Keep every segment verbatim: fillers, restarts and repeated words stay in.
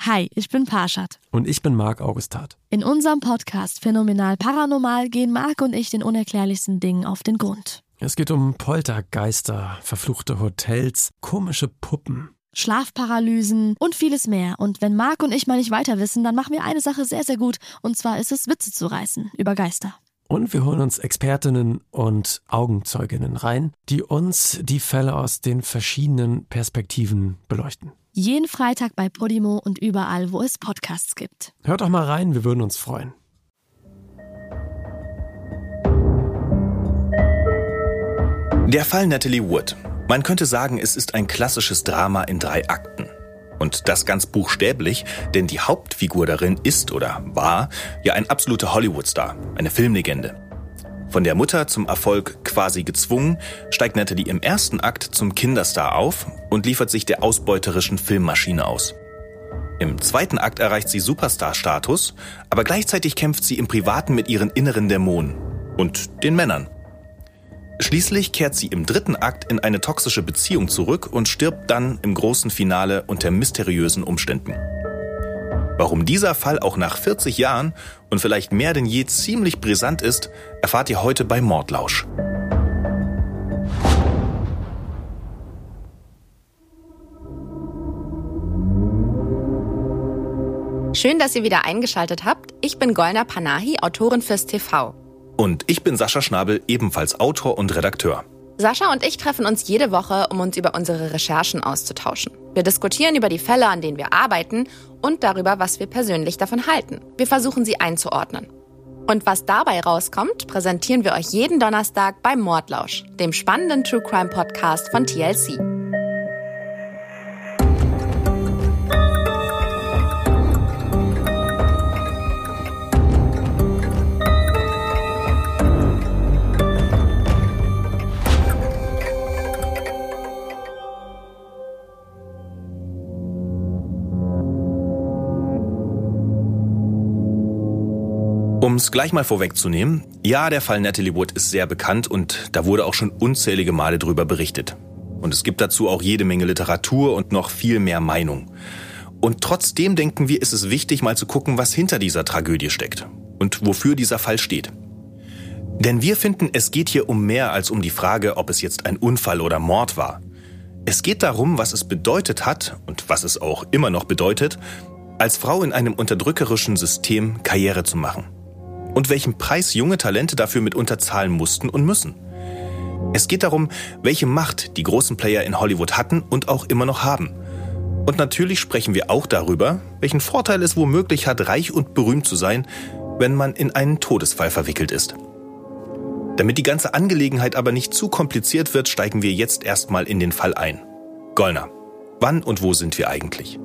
Hi, ich bin Parshad. Und ich bin Marc Augustat. In unserem Podcast Phänomenal Paranormal gehen Marc und ich den unerklärlichsten Dingen auf den Grund. Es geht um Poltergeister, verfluchte Hotels, komische Puppen, Schlafparalysen und vieles mehr. Und wenn Marc und ich mal nicht weiter wissen, dann machen wir eine Sache sehr, sehr gut. Und zwar ist es, Witze zu reißen über Geister. Und wir holen uns Expertinnen und Augenzeuginnen rein, die uns die Fälle aus den verschiedenen Perspektiven beleuchten. Jeden Freitag bei Podimo und überall, wo es Podcasts gibt. Hört doch mal rein, wir würden uns freuen. Der Fall Natalie Wood. Man könnte sagen, es ist ein klassisches Drama in drei Akten. Und das ganz buchstäblich, denn die Hauptfigur darin ist oder war ja ein absoluter Hollywood-Star, eine Filmlegende. Von der Mutter zum Erfolg quasi gezwungen, steigt Natalie im ersten Akt zum Kinderstar auf und liefert sich der ausbeuterischen Filmmaschine aus. Im zweiten Akt erreicht sie Superstar-Status, aber gleichzeitig kämpft sie im Privaten mit ihren inneren Dämonen und den Männern. Schließlich kehrt sie im dritten Akt in eine toxische Beziehung zurück und stirbt dann im großen Finale unter mysteriösen Umständen. Warum dieser Fall auch nach vierzig Jahren und vielleicht mehr denn je ziemlich brisant ist, erfahrt ihr heute bei Mordlausch. Schön, dass ihr wieder eingeschaltet habt. Ich bin Golnar Panahi, Autorin fürs T V. Und ich bin Sascha Schnabel, ebenfalls Autor und Redakteur. Sascha und ich treffen uns jede Woche, um uns über unsere Recherchen auszutauschen. Wir diskutieren über die Fälle, an denen wir arbeiten und darüber, was wir persönlich davon halten. Wir versuchen, sie einzuordnen. Und was dabei rauskommt, präsentieren wir euch jeden Donnerstag bei Mordlausch, dem spannenden True Crime Podcast von T L C. Um es gleich mal vorwegzunehmen, ja, der Fall Natalie Wood ist sehr bekannt und da wurde auch schon unzählige Male drüber berichtet. Und es gibt dazu auch jede Menge Literatur und noch viel mehr Meinung. Und trotzdem denken wir, ist es wichtig, mal zu gucken, was hinter dieser Tragödie steckt und wofür dieser Fall steht. Denn wir finden, es geht hier um mehr als um die Frage, ob es jetzt ein Unfall oder Mord war. Es geht darum, was es bedeutet hat und was es auch immer noch bedeutet, als Frau in einem unterdrückerischen System Karriere zu machen. Und welchen Preis junge Talente dafür mitunter zahlen mussten und müssen. Es geht darum, welche Macht die großen Player in Hollywood hatten und auch immer noch haben. Und natürlich sprechen wir auch darüber, welchen Vorteil es womöglich hat, reich und berühmt zu sein, wenn man in einen Todesfall verwickelt ist. Damit die ganze Angelegenheit aber nicht zu kompliziert wird, steigen wir jetzt erstmal in den Fall ein. Golnar, wann und wo sind wir eigentlich?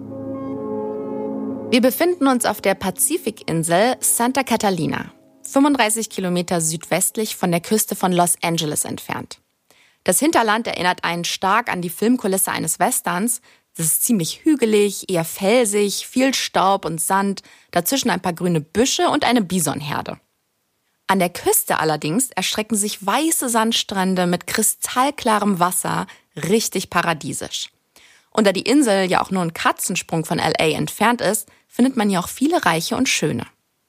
Wir befinden uns auf der Pazifikinsel Santa Catalina, fünfunddreißig Kilometer südwestlich von der Küste von Los Angeles entfernt. Das Hinterland erinnert einen stark an die Filmkulisse eines Westerns. Es ist ziemlich hügelig, eher felsig, viel Staub und Sand, dazwischen ein paar grüne Büsche und eine Bisonherde. An der Küste allerdings erstrecken sich weiße Sandstrände mit kristallklarem Wasser, richtig paradiesisch. Und da die Insel ja auch nur ein Katzensprung von L A entfernt ist, findet man hier auch viele Reiche und Schöne.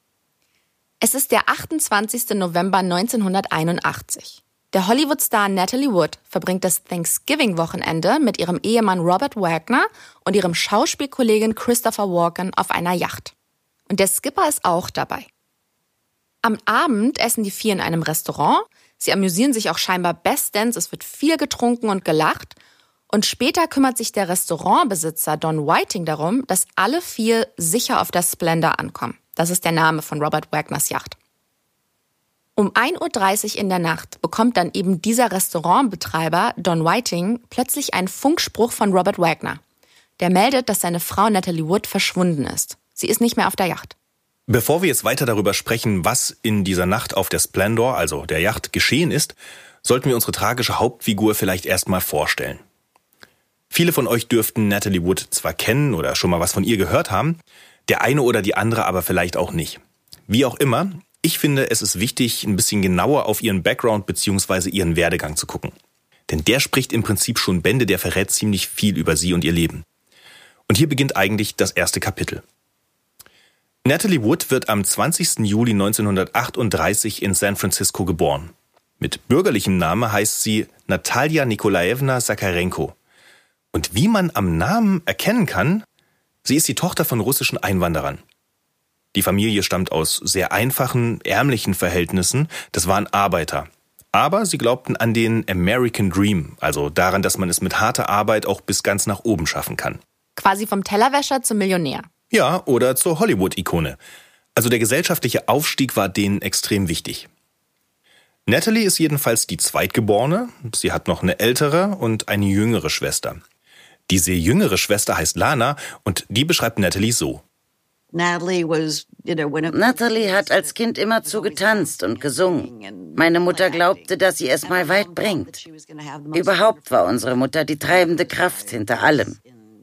Es ist der achtundzwanzigster November neunzehnhunderteinundachtzig. Der Hollywood-Star Natalie Wood verbringt das Thanksgiving-Wochenende mit ihrem Ehemann Robert Wagner und ihrem Schauspielkollegen Christopher Walken auf einer Yacht. Und der Skipper ist auch dabei. Am Abend essen die vier in einem Restaurant. Sie amüsieren sich auch scheinbar bestens, es wird viel getrunken und gelacht. Und später kümmert sich der Restaurantbesitzer Don Whiting darum, dass alle vier sicher auf der Splendor ankommen. Das ist der Name von Robert Wagners Yacht. Um ein Uhr dreißig in der Nacht bekommt dann eben dieser Restaurantbetreiber Don Whiting plötzlich einen Funkspruch von Robert Wagner. Der meldet, dass seine Frau Natalie Wood verschwunden ist. Sie ist nicht mehr auf der Yacht. Bevor wir jetzt weiter darüber sprechen, was in dieser Nacht auf der Splendor, also der Yacht, geschehen ist, sollten wir unsere tragische Hauptfigur vielleicht erstmal vorstellen. Viele von euch dürften Natalie Wood zwar kennen oder schon mal was von ihr gehört haben, der eine oder die andere aber vielleicht auch nicht. Wie auch immer, ich finde, es ist wichtig, ein bisschen genauer auf ihren Background bzw. ihren Werdegang zu gucken. Denn der spricht im Prinzip schon Bände, der verrät ziemlich viel über sie und ihr Leben. Und hier beginnt eigentlich das erste Kapitel. Natalie Wood wird am zwanzigsten Juli neunzehnhundertachtunddreißig in San Francisco geboren. Mit bürgerlichem Namen heißt sie Natalja Nikolaevna Sakarenko. Und wie man am Namen erkennen kann, sie ist die Tochter von russischen Einwanderern. Die Familie stammt aus sehr einfachen, ärmlichen Verhältnissen. Das waren Arbeiter. Aber sie glaubten an den American Dream, also daran, dass man es mit harter Arbeit auch bis ganz nach oben schaffen kann. Quasi vom Tellerwäscher zum Millionär. Ja, oder zur Hollywood-Ikone. Also der gesellschaftliche Aufstieg war denen extrem wichtig. Natalie ist jedenfalls die Zweitgeborene. Sie hat noch eine ältere und eine jüngere Schwester. Diese jüngere Schwester heißt Lana und die beschreibt Natalie so. Natalie hat als Kind immerzu getanzt und gesungen. Meine Mutter glaubte, dass sie es mal weit bringt. Überhaupt war unsere Mutter die treibende Kraft hinter allem.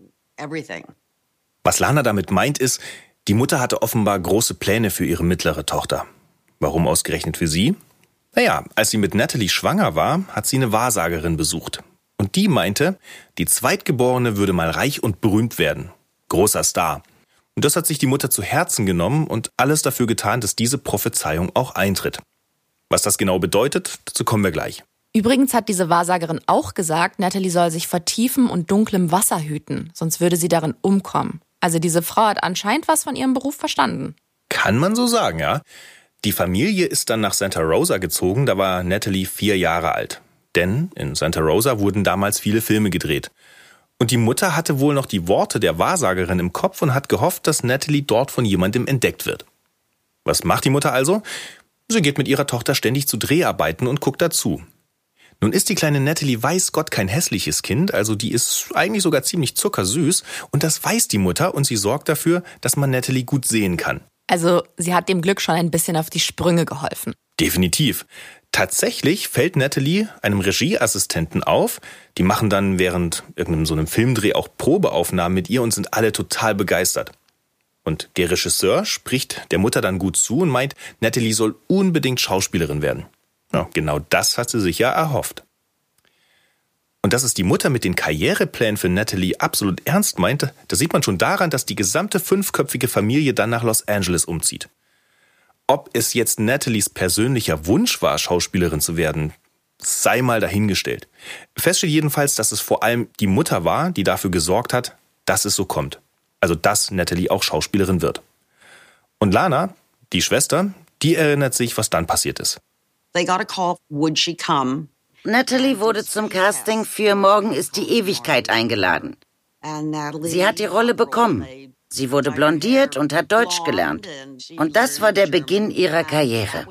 Was Lana damit meint ist, die Mutter hatte offenbar große Pläne für ihre mittlere Tochter. Warum ausgerechnet für sie? Naja, als sie mit Natalie schwanger war, hat sie eine Wahrsagerin besucht. Und die meinte, die Zweitgeborene würde mal reich und berühmt werden. Großer Star. Und das hat sich die Mutter zu Herzen genommen und alles dafür getan, dass diese Prophezeiung auch eintritt. Was das genau bedeutet, dazu kommen wir gleich. Übrigens hat diese Wahrsagerin auch gesagt, Natalie soll sich vor tiefem und dunklem Wasser hüten, sonst würde sie darin umkommen. Also diese Frau hat anscheinend was von ihrem Beruf verstanden. Kann man so sagen, ja. Die Familie ist dann nach Santa Rosa gezogen, da war Natalie vier Jahre alt. Denn in Santa Rosa wurden damals viele Filme gedreht. Und die Mutter hatte wohl noch die Worte der Wahrsagerin im Kopf und hat gehofft, dass Natalie dort von jemandem entdeckt wird. Was macht die Mutter also? Sie geht mit ihrer Tochter ständig zu Dreharbeiten und guckt dazu. Nun ist die kleine Natalie weiß Gott kein hässliches Kind, also die ist eigentlich sogar ziemlich zuckersüß und das weiß die Mutter und sie sorgt dafür, dass man Natalie gut sehen kann. Also sie hat dem Glück schon ein bisschen auf die Sprünge geholfen. Definitiv. Tatsächlich fällt Natalie einem Regieassistenten auf. Die machen dann während irgendeinem so einem Filmdreh auch Probeaufnahmen mit ihr und sind alle total begeistert. Und der Regisseur spricht der Mutter dann gut zu und meint, Natalie soll unbedingt Schauspielerin werden. Ja, genau das hat sie sich ja erhofft. Und dass es die Mutter mit den Karriereplänen für Natalie absolut ernst meinte, das sieht man schon daran, dass die gesamte fünfköpfige Familie dann nach Los Angeles umzieht. Ob es jetzt Natalies persönlicher Wunsch war, Schauspielerin zu werden, sei mal dahingestellt. Fest steht jedenfalls, dass es vor allem die Mutter war, die dafür gesorgt hat, dass es so kommt. Also dass Natalie auch Schauspielerin wird. Und Lana, die Schwester, die erinnert sich, was dann passiert ist. They got a call, would she come? Natalie wurde zum Casting für Morgen ist die Ewigkeit eingeladen. Sie hat die Rolle bekommen. Sie wurde blondiert und hat Deutsch gelernt. Und das war der Beginn ihrer Karriere.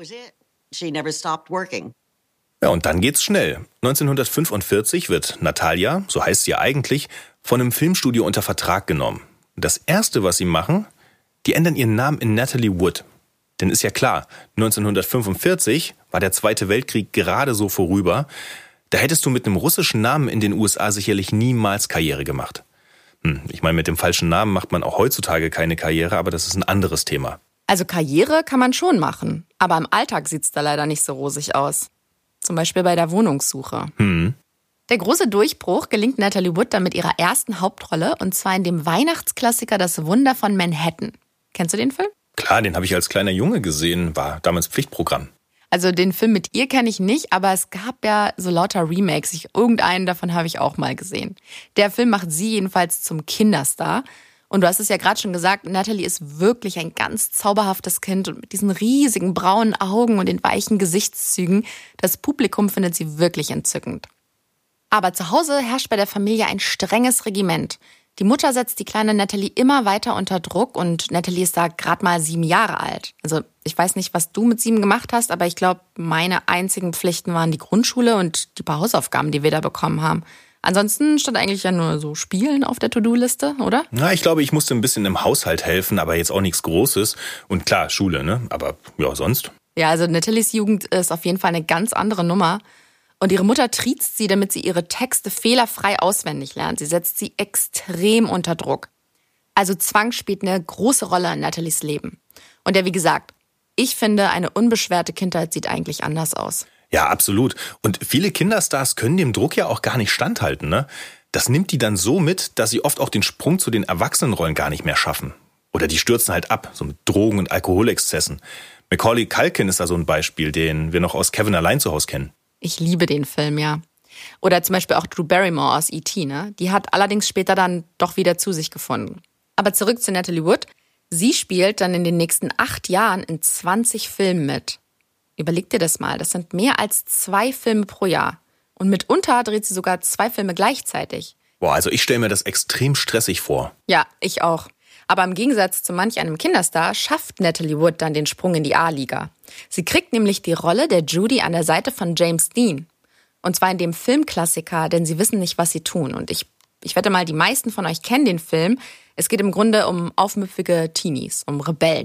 Ja, und dann geht's schnell. neunzehnhundertfünfundvierzig wird Natalja, so heißt sie eigentlich, von einem Filmstudio unter Vertrag genommen. Das Erste, was sie machen, die ändern ihren Namen in Natalie Wood. Denn ist ja klar, neunzehnhundertfünfundvierzig war der Zweite Weltkrieg gerade so vorüber. Da hättest du mit einem russischen Namen in den U S A sicherlich niemals Karriere gemacht. Hm, ich meine, mit dem falschen Namen macht man auch heutzutage keine Karriere, aber das ist ein anderes Thema. Also Karriere kann man schon machen, aber im Alltag sieht's da leider nicht so rosig aus. Zum Beispiel bei der Wohnungssuche. Hm. Der große Durchbruch gelingt Natalie Wood dann mit ihrer ersten Hauptrolle, und zwar in dem Weihnachtsklassiker Das Wunder von Manhattan. Kennst du den Film? Klar, den habe ich als kleiner Junge gesehen, war damals Pflichtprogramm. Also den Film mit ihr kenne ich nicht, aber es gab ja so lauter Remakes. Ich, irgendeinen davon habe ich auch mal gesehen. Der Film macht sie jedenfalls zum Kinderstar. Und du hast es ja gerade schon gesagt, Natalie ist wirklich ein ganz zauberhaftes Kind und mit diesen riesigen braunen Augen und den weichen Gesichtszügen. Das Publikum findet sie wirklich entzückend. Aber zu Hause herrscht bei der Familie ein strenges Regiment. Die Mutter setzt die kleine Natalie immer weiter unter Druck und Natalie ist da gerade mal sieben Jahre alt. Also ich weiß nicht, was du mit sieben gemacht hast, aber ich glaube, meine einzigen Pflichten waren die Grundschule und die paar Hausaufgaben, die wir da bekommen haben. Ansonsten stand eigentlich ja nur so Spielen auf der To-Do-Liste, oder? Na, ich glaube, ich musste ein bisschen im Haushalt helfen, aber jetzt auch nichts Großes. Und klar, Schule, ne? Aber ja, sonst? Ja, also Natalies Jugend ist auf jeden Fall eine ganz andere Nummer. Und ihre Mutter triezt sie, damit sie ihre Texte fehlerfrei auswendig lernt. Sie setzt sie extrem unter Druck. Also Zwang spielt eine große Rolle in Natalies Leben. Und ja, wie gesagt, ich finde, eine unbeschwerte Kindheit sieht eigentlich anders aus. Ja, absolut. Und viele Kinderstars können dem Druck ja auch gar nicht standhalten, ne? Das nimmt die dann so mit, dass sie oft auch den Sprung zu den Erwachsenenrollen gar nicht mehr schaffen. Oder die stürzen halt ab, so mit Drogen- und Alkoholexzessen. Macaulay Culkin ist da so ein Beispiel, den wir noch aus Kevin allein zu Hause kennen. Ich liebe den Film, ja. Oder zum Beispiel auch Drew Barrymore aus E T, ne? Die hat allerdings später dann doch wieder zu sich gefunden. Aber zurück zu Natalie Wood. Sie spielt dann in den nächsten acht Jahren in zwanzig Filmen mit. Überleg dir das mal, das sind mehr als zwei Filme pro Jahr. Und mitunter dreht sie sogar zwei Filme gleichzeitig. Boah, also ich stelle mir das extrem stressig vor. Ja, ich auch. Aber im Gegensatz zu manch einem Kinderstar schafft Natalie Wood dann den Sprung in die A-Liga. Sie kriegt nämlich die Rolle der Judy an der Seite von James Dean. Und zwar in dem Filmklassiker, denn sie wissen nicht, was sie tun. Und ich, ich wette mal, die meisten von euch kennen den Film. Es geht im Grunde um aufmüpfige Teenies, um Rebellen.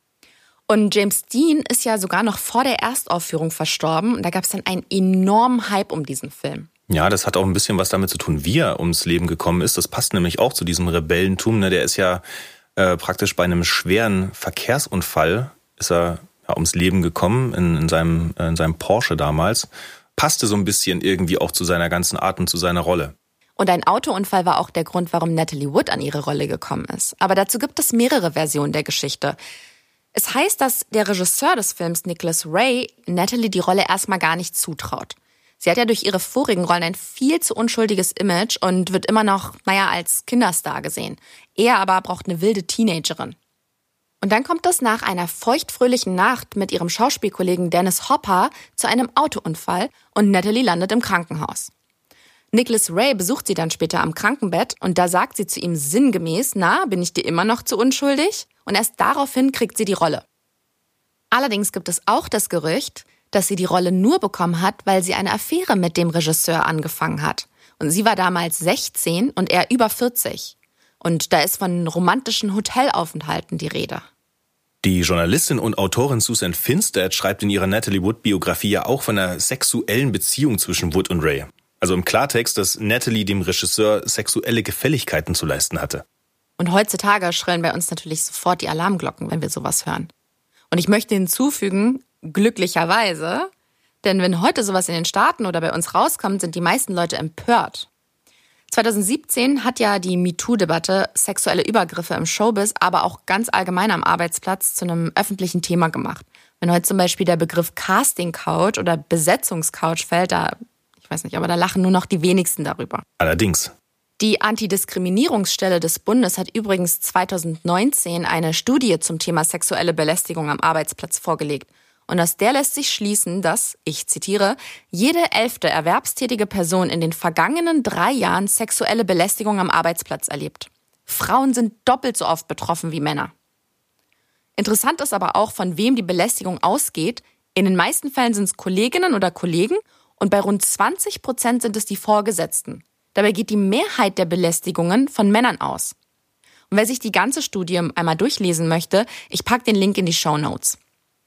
Und James Dean ist ja sogar noch vor der Erstaufführung verstorben. Und da gab es dann einen enormen Hype um diesen Film. Ja, das hat auch ein bisschen was damit zu tun, wie er ums Leben gekommen ist. Das passt nämlich auch zu diesem Rebellentum. Der ist ja äh, praktisch bei einem schweren Verkehrsunfall ist er ja, ums Leben gekommen in, in, seinem, äh, in seinem Porsche damals. Passte so ein bisschen irgendwie auch zu seiner ganzen Art und zu seiner Rolle. Und ein Autounfall war auch der Grund, warum Natalie Wood an ihre Rolle gekommen ist. Aber dazu gibt es mehrere Versionen der Geschichte. Es heißt, dass der Regisseur des Films, Nicholas Ray, Natalie die Rolle erstmal gar nicht zutraut. Sie hat ja durch ihre vorigen Rollen ein viel zu unschuldiges Image und wird immer noch, naja, als Kinderstar gesehen. Er aber braucht eine wilde Teenagerin. Und dann kommt es nach einer feuchtfröhlichen Nacht mit ihrem Schauspielkollegen Dennis Hopper zu einem Autounfall und Natalie landet im Krankenhaus. Nicholas Ray besucht sie dann später am Krankenbett und da sagt sie zu ihm sinngemäß, na, bin ich dir immer noch zu unschuldig? Und erst daraufhin kriegt sie die Rolle. Allerdings gibt es auch das Gerücht, dass sie die Rolle nur bekommen hat, weil sie eine Affäre mit dem Regisseur angefangen hat. Und sie war damals sechzehn und er über vierzig. Und da ist von romantischen Hotelaufenthalten die Rede. Die Journalistin und Autorin Susan Finstad schreibt in ihrer Natalie Wood-Biografie ja auch von einer sexuellen Beziehung zwischen Wood und Ray. Also im Klartext, dass Natalie dem Regisseur sexuelle Gefälligkeiten zu leisten hatte. Und heutzutage schrillen bei uns natürlich sofort die Alarmglocken, wenn wir sowas hören. Und ich möchte hinzufügen, glücklicherweise, denn wenn heute sowas in den Staaten oder bei uns rauskommt, sind die meisten Leute empört. zwanzig siebzehn hat ja die MeToo-Debatte sexuelle Übergriffe im Showbiz, aber auch ganz allgemein am Arbeitsplatz zu einem öffentlichen Thema gemacht. Wenn heute zum Beispiel der Begriff Casting-Couch oder Besetzungscouch fällt, da, ich weiß nicht, aber da lachen nur noch die wenigsten darüber. Allerdings. Die Antidiskriminierungsstelle des Bundes hat übrigens zwanzig neunzehn eine Studie zum Thema sexuelle Belästigung am Arbeitsplatz vorgelegt. Und aus der lässt sich schließen, dass, ich zitiere, jede elfte erwerbstätige Person in den vergangenen drei Jahren sexuelle Belästigung am Arbeitsplatz erlebt. Frauen sind doppelt so oft betroffen wie Männer. Interessant ist aber auch, von wem die Belästigung ausgeht. In den meisten Fällen sind es Kolleginnen oder Kollegen und bei rund zwanzig Prozent sind es die Vorgesetzten. Dabei geht die Mehrheit der Belästigungen von Männern aus. Und wer sich die ganze Studie einmal durchlesen möchte, ich packe den Link in die Shownotes.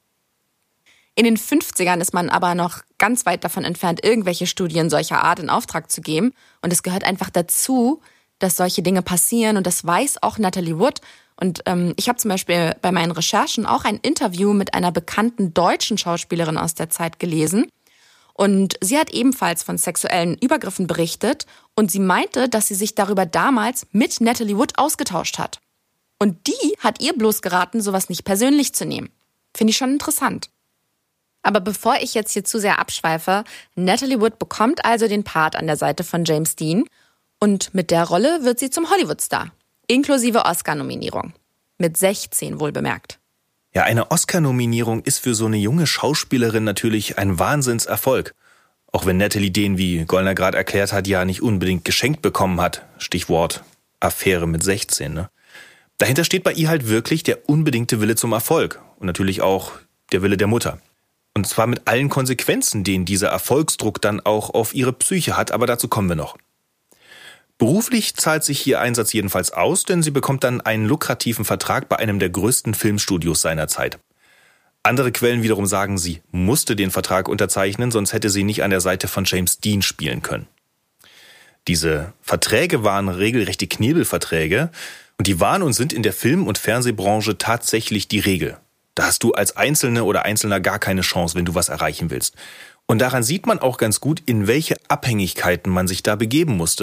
In den fünfzigern ist man aber noch ganz weit davon entfernt, irgendwelche Studien solcher Art in Auftrag zu geben. Und es gehört einfach dazu, dass solche Dinge passieren. Und das weiß auch Natalie Wood. Und ähm, ich habe zum Beispiel bei meinen Recherchen auch ein Interview mit einer bekannten deutschen Schauspielerin aus der Zeit gelesen. Und sie hat ebenfalls von sexuellen Übergriffen berichtet. Und sie meinte, dass sie sich darüber damals mit Natalie Wood ausgetauscht hat. Und die hat ihr bloß geraten, sowas nicht persönlich zu nehmen. Finde ich schon interessant. Aber bevor ich jetzt hier zu sehr abschweife, Natalie Wood bekommt also den Part an der Seite von James Dean und mit der Rolle wird sie zum Hollywood-Star, inklusive Oscar-Nominierung. Mit sechzehn wohlbemerkt. Ja, eine Oscar-Nominierung ist für so eine junge Schauspielerin natürlich ein Wahnsinnserfolg. Auch wenn Natalie den, wie Gollner gerade erklärt hat, ja nicht unbedingt geschenkt bekommen hat. Stichwort Affäre mit sechzehn. Ne? Dahinter steht bei ihr halt wirklich der unbedingte Wille zum Erfolg und natürlich auch der Wille der Mutter. Und zwar mit allen Konsequenzen, den dieser Erfolgsdruck dann auch auf ihre Psyche hat, aber dazu kommen wir noch. Beruflich zahlt sich ihr Einsatz jedenfalls aus, denn sie bekommt dann einen lukrativen Vertrag bei einem der größten Filmstudios seiner Zeit. Andere Quellen wiederum sagen, sie musste den Vertrag unterzeichnen, sonst hätte sie nicht an der Seite von James Dean spielen können. Diese Verträge waren regelrechte Knebelverträge und die waren und sind in der Film- und Fernsehbranche tatsächlich die Regel. Da hast du als Einzelne oder Einzelner gar keine Chance, wenn du was erreichen willst. Und daran sieht man auch ganz gut, in welche Abhängigkeiten man sich da begeben musste,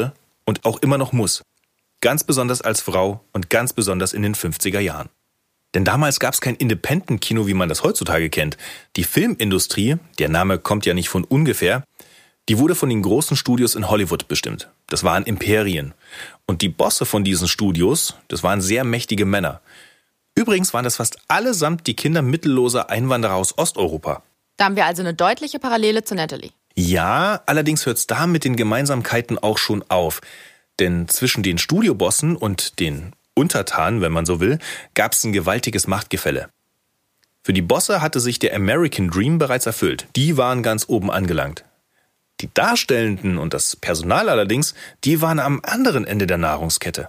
und auch immer noch muss. Ganz besonders als Frau und ganz besonders in den fünfziger Jahren. Denn damals gab es kein Independent-Kino, wie man das heutzutage kennt. Die Filmindustrie, der Name kommt ja nicht von ungefähr, die wurde von den großen Studios in Hollywood bestimmt. Das waren Imperien. Und die Bosse von diesen Studios, das waren sehr mächtige Männer. Übrigens waren das fast allesamt die Kinder mittelloser Einwanderer aus Osteuropa. Da haben wir also eine deutliche Parallele zu Natalie. Ja, allerdings hört es da mit den Gemeinsamkeiten auch schon auf. Denn zwischen den Studiobossen und den Untertanen, wenn man so will, gab es ein gewaltiges Machtgefälle. Für die Bosse hatte sich der American Dream bereits erfüllt. Die waren ganz oben angelangt. Die Darstellenden und das Personal allerdings, die waren am anderen Ende der Nahrungskette.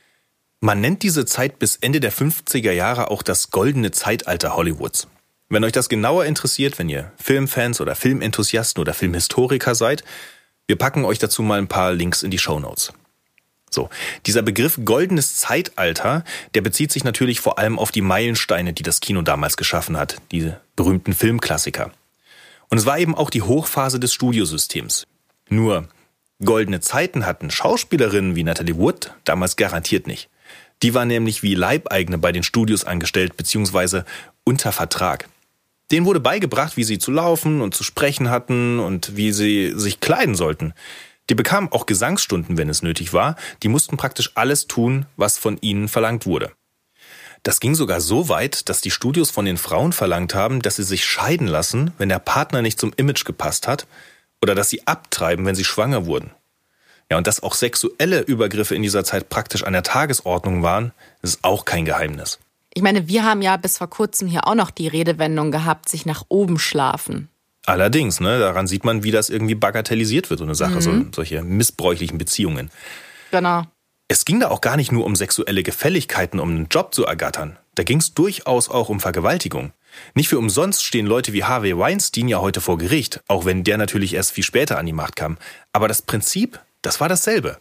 Man nennt diese Zeit bis Ende der fünfziger Jahre auch das goldene Zeitalter Hollywoods. Wenn euch das genauer interessiert, wenn ihr Filmfans oder Filmenthusiasten oder Filmhistoriker seid, wir packen euch dazu mal ein paar Links in die Shownotes. So, dieser Begriff goldenes Zeitalter, der bezieht sich natürlich vor allem auf die Meilensteine, die das Kino damals geschaffen hat, diese berühmten Filmklassiker. Und es war eben auch die Hochphase des Studiosystems. Nur, goldene Zeiten hatten Schauspielerinnen wie Natalie Wood damals garantiert nicht. Die war nämlich wie Leibeigene bei den Studios angestellt bzw. unter Vertrag. Denen wurde beigebracht, wie sie zu laufen und zu sprechen hatten und wie sie sich kleiden sollten. Die bekamen auch Gesangsstunden, wenn es nötig war. Die mussten praktisch alles tun, was von ihnen verlangt wurde. Das ging sogar so weit, dass die Studios von den Frauen verlangt haben, dass sie sich scheiden lassen, wenn der Partner nicht zum Image gepasst hat, oder dass sie abtreiben, wenn sie schwanger wurden. Ja, und dass auch sexuelle Übergriffe in dieser Zeit praktisch an der Tagesordnung waren, ist auch kein Geheimnis. Ich meine, wir haben ja bis vor kurzem hier auch noch die Redewendung gehabt, sich nach oben schlafen. Allerdings, ne, daran sieht man, wie das irgendwie bagatellisiert wird, so eine Sache, Mhm. so, solche missbräuchlichen Beziehungen. Genau. Es ging da auch gar nicht nur um sexuelle Gefälligkeiten, um einen Job zu ergattern. Da ging es durchaus auch um Vergewaltigung. Nicht für umsonst stehen Leute wie Harvey Weinstein ja heute vor Gericht, auch wenn der natürlich erst viel später an die Macht kam. Aber das Prinzip, das war dasselbe.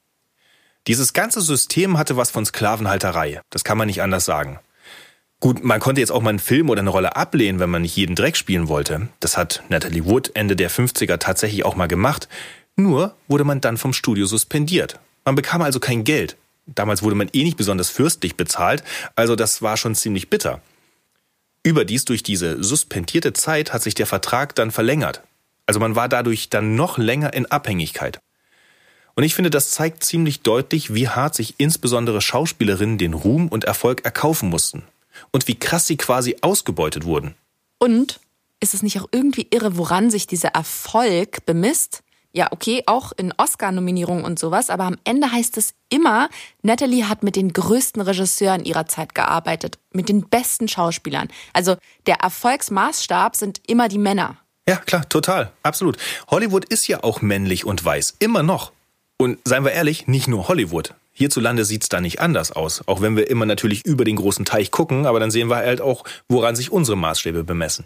Dieses ganze System hatte was von Sklavenhalterei. Das kann man nicht anders sagen. Gut, man konnte jetzt auch mal einen Film oder eine Rolle ablehnen, wenn man nicht jeden Dreck spielen wollte. Das hat Natalie Wood Ende der fünfziger tatsächlich auch mal gemacht. Nur wurde man dann vom Studio suspendiert. Man bekam also kein Geld. Damals wurde man eh nicht besonders fürstlich bezahlt, also das war schon ziemlich bitter. Überdies durch diese suspendierte Zeit hat sich der Vertrag dann verlängert. Also man war dadurch dann noch länger in Abhängigkeit. Und ich finde, das zeigt ziemlich deutlich, wie hart sich insbesondere Schauspielerinnen den Ruhm und Erfolg erkaufen mussten. Und wie krass sie quasi ausgebeutet wurden. Und ist es nicht auch irgendwie irre, woran sich dieser Erfolg bemisst? Ja, okay, auch in Oscar-Nominierungen und sowas, aber am Ende heißt es immer, Natalie hat mit den größten Regisseuren ihrer Zeit gearbeitet, mit den besten Schauspielern. Also der Erfolgsmaßstab sind immer die Männer. Ja, klar, total, absolut. Hollywood ist ja auch männlich und weiß, immer noch. Und seien wir ehrlich, nicht nur Hollywood. Hierzulande sieht's da nicht anders aus, auch wenn wir immer natürlich über den großen Teich gucken, aber dann sehen wir halt auch, woran sich unsere Maßstäbe bemessen.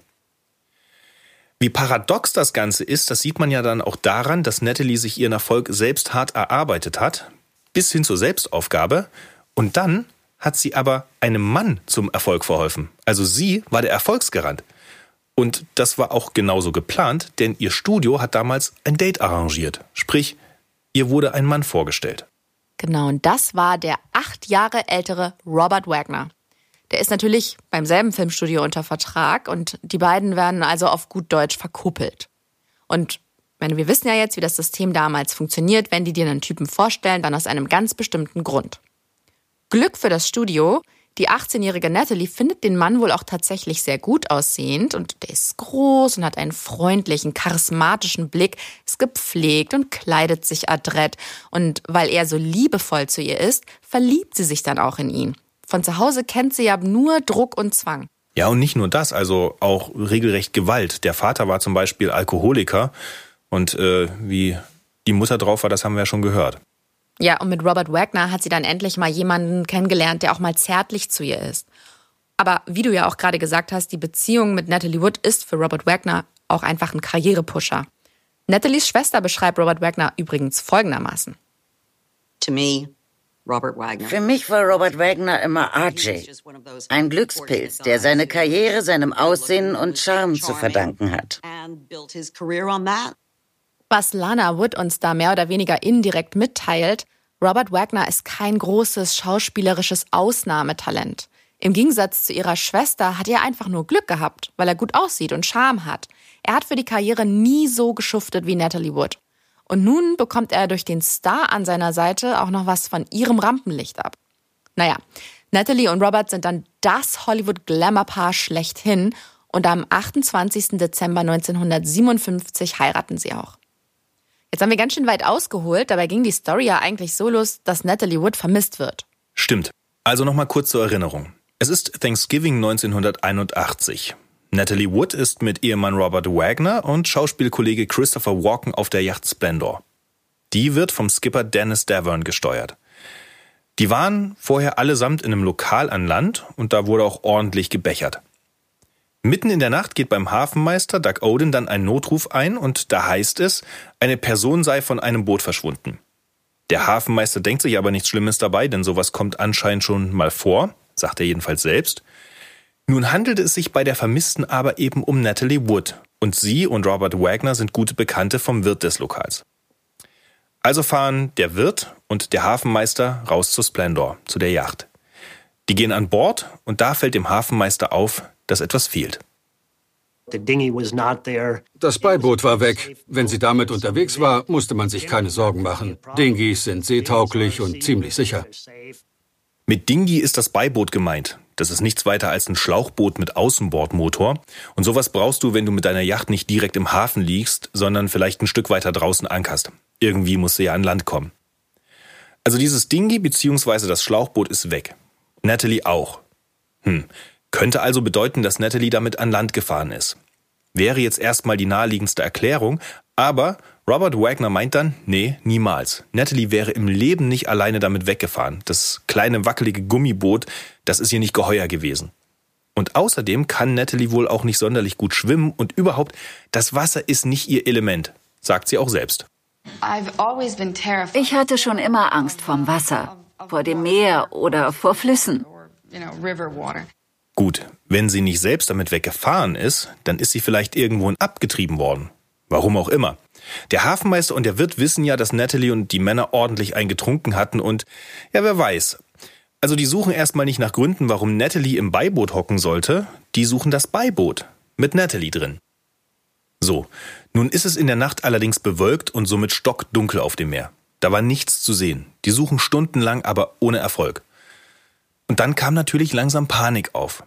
Wie paradox das Ganze ist, das sieht man ja dann auch daran, dass Natalie sich ihren Erfolg selbst hart erarbeitet hat, bis hin zur Selbstaufgabe. Und dann hat sie aber einem Mann zum Erfolg verholfen. Also sie war der Erfolgsgarant. Und das war auch genauso geplant, denn ihr Studio hat damals ein Date arrangiert. Sprich, ihr wurde ein Mann vorgestellt. Genau, und das war der acht Jahre ältere Robert Wagner. Der ist natürlich beim selben Filmstudio unter Vertrag und die beiden werden also auf gut Deutsch verkuppelt. Und meine, wir wissen ja jetzt, wie das System damals funktioniert, wenn die dir einen Typen vorstellen, dann aus einem ganz bestimmten Grund. Glück für das Studio, die achtzehnjährige Natalie findet den Mann wohl auch tatsächlich sehr gut aussehend und der ist groß und hat einen freundlichen, charismatischen Blick, ist gepflegt und kleidet sich adrett. Und weil er so liebevoll zu ihr ist, verliebt sie sich dann auch in ihn. Von zu Hause kennt sie ja nur Druck und Zwang. Ja, und nicht nur das, also auch regelrecht Gewalt. Der Vater war zum Beispiel Alkoholiker und äh, wie die Mutter drauf war, das haben wir ja schon gehört. Ja, und mit Robert Wagner hat sie dann endlich mal jemanden kennengelernt, der auch mal zärtlich zu ihr ist. Aber wie du ja auch gerade gesagt hast, die Beziehung mit Natalie Wood ist für Robert Wagner auch einfach ein Karrierepusher. Natalies Schwester beschreibt Robert Wagner übrigens folgendermaßen. To me, Robert Wagner. Für mich war Robert Wagner immer R J, ein Glückspilz, der seine Karriere seinem Aussehen und Charme zu verdanken hat. Was Lana Wood uns da mehr oder weniger indirekt mitteilt, Robert Wagner ist kein großes schauspielerisches Ausnahmetalent. Im Gegensatz zu ihrer Schwester hat er einfach nur Glück gehabt, weil er gut aussieht und Charme hat. Er hat für die Karriere nie so geschuftet wie Natalie Wood. Und nun bekommt er durch den Star an seiner Seite auch noch was von ihrem Rampenlicht ab. Naja, Natalie und Robert sind dann das Hollywood-Glamour-Paar schlechthin und am achtundzwanzigsten Dezember neunzehnhundertsiebenundfünfzig heiraten sie auch. Jetzt haben wir ganz schön weit ausgeholt, dabei ging die Story ja eigentlich so los, dass Natalie Wood vermisst wird. Stimmt. Also nochmal kurz zur Erinnerung. Es ist Thanksgiving neunzehnhunderteinundachtzig. Natalie Wood ist mit Ehemann Robert Wagner und Schauspielkollege Christopher Walken auf der Yacht Splendor. Die wird vom Skipper Dennis Davern gesteuert. Die waren vorher allesamt in einem Lokal an Land und da wurde auch ordentlich gebechert. Mitten in der Nacht geht beim Hafenmeister Doug Oden dann ein Notruf ein und da heißt es, eine Person sei von einem Boot verschwunden. Der Hafenmeister denkt sich aber nichts Schlimmes dabei, denn sowas kommt anscheinend schon mal vor, sagt er jedenfalls selbst. Nun handelt es sich bei der Vermissten aber eben um Natalie Wood und sie und Robert Wagner sind gute Bekannte vom Wirt des Lokals. Also fahren der Wirt und der Hafenmeister raus zur Splendor, zu der Yacht. Die gehen an Bord und da fällt dem Hafenmeister auf, dass etwas fehlt. Das Beiboot war weg. Wenn sie damit unterwegs war, musste man sich keine Sorgen machen. Dinghies sind seetauglich und ziemlich sicher. Mit Dinghy ist das Beiboot gemeint. Das ist nichts weiter als ein Schlauchboot mit Außenbordmotor. Und sowas brauchst du, wenn du mit deiner Yacht nicht direkt im Hafen liegst, sondern vielleicht ein Stück weiter draußen ankerst. Irgendwie musst du ja an Land kommen. Also dieses Dinghy bzw. das Schlauchboot ist weg. Natalie auch. Hm. Könnte also bedeuten, dass Natalie damit an Land gefahren ist. Wäre jetzt erstmal die naheliegendste Erklärung, aber Robert Wagner meint dann, nee, niemals. Natalie wäre im Leben nicht alleine damit weggefahren. Das kleine wackelige Gummiboot, das ist ihr nicht geheuer gewesen. Und außerdem kann Natalie wohl auch nicht sonderlich gut schwimmen und überhaupt, das Wasser ist nicht ihr Element, sagt sie auch selbst. Ich hatte schon immer Angst vorm Wasser, vor dem Meer oder vor Flüssen. Gut, wenn sie nicht selbst damit weggefahren ist, dann ist sie vielleicht irgendwohin abgetrieben worden. Warum auch immer. Der Hafenmeister und der Wirt wissen ja, dass Natalie und die Männer ordentlich eingetrunken hatten und, ja, wer weiß. Also die suchen erstmal nicht nach Gründen, warum Natalie im Beiboot hocken sollte. Die suchen das Beiboot mit Natalie drin. So, nun ist es in der Nacht allerdings bewölkt und somit stockdunkel auf dem Meer. Da war nichts zu sehen. Die suchen stundenlang, aber ohne Erfolg. Und dann kam natürlich langsam Panik auf.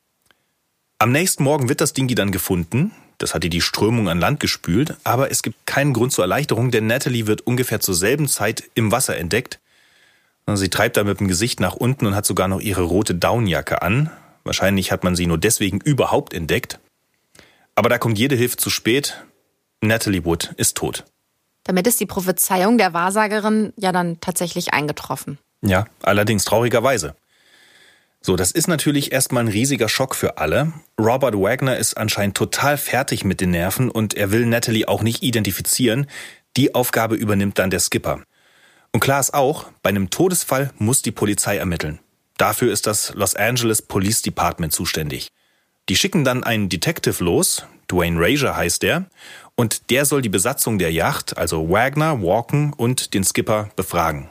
Am nächsten Morgen wird das Dinghy dann gefunden. Das hatte die Strömung an Land gespült. Aber es gibt keinen Grund zur Erleichterung, denn Natalie wird ungefähr zur selben Zeit im Wasser entdeckt. Sie treibt da mit dem Gesicht nach unten und hat sogar noch ihre rote Downjacke an. Wahrscheinlich hat man sie nur deswegen überhaupt entdeckt. Aber da kommt jede Hilfe zu spät. Natalie Wood ist tot. Damit ist die Prophezeiung der Wahrsagerin ja dann tatsächlich eingetroffen. Ja, allerdings traurigerweise. So, das ist natürlich erstmal ein riesiger Schock für alle. Robert Wagner ist anscheinend total fertig mit den Nerven und er will Natalie auch nicht identifizieren. Die Aufgabe übernimmt dann der Skipper. Und klar ist auch, bei einem Todesfall muss die Polizei ermitteln. Dafür ist das Los Angeles Police Department zuständig. Die schicken dann einen Detective los, Dwayne Rager heißt der, und der soll die Besatzung der Yacht, also Wagner, Walken und den Skipper, befragen.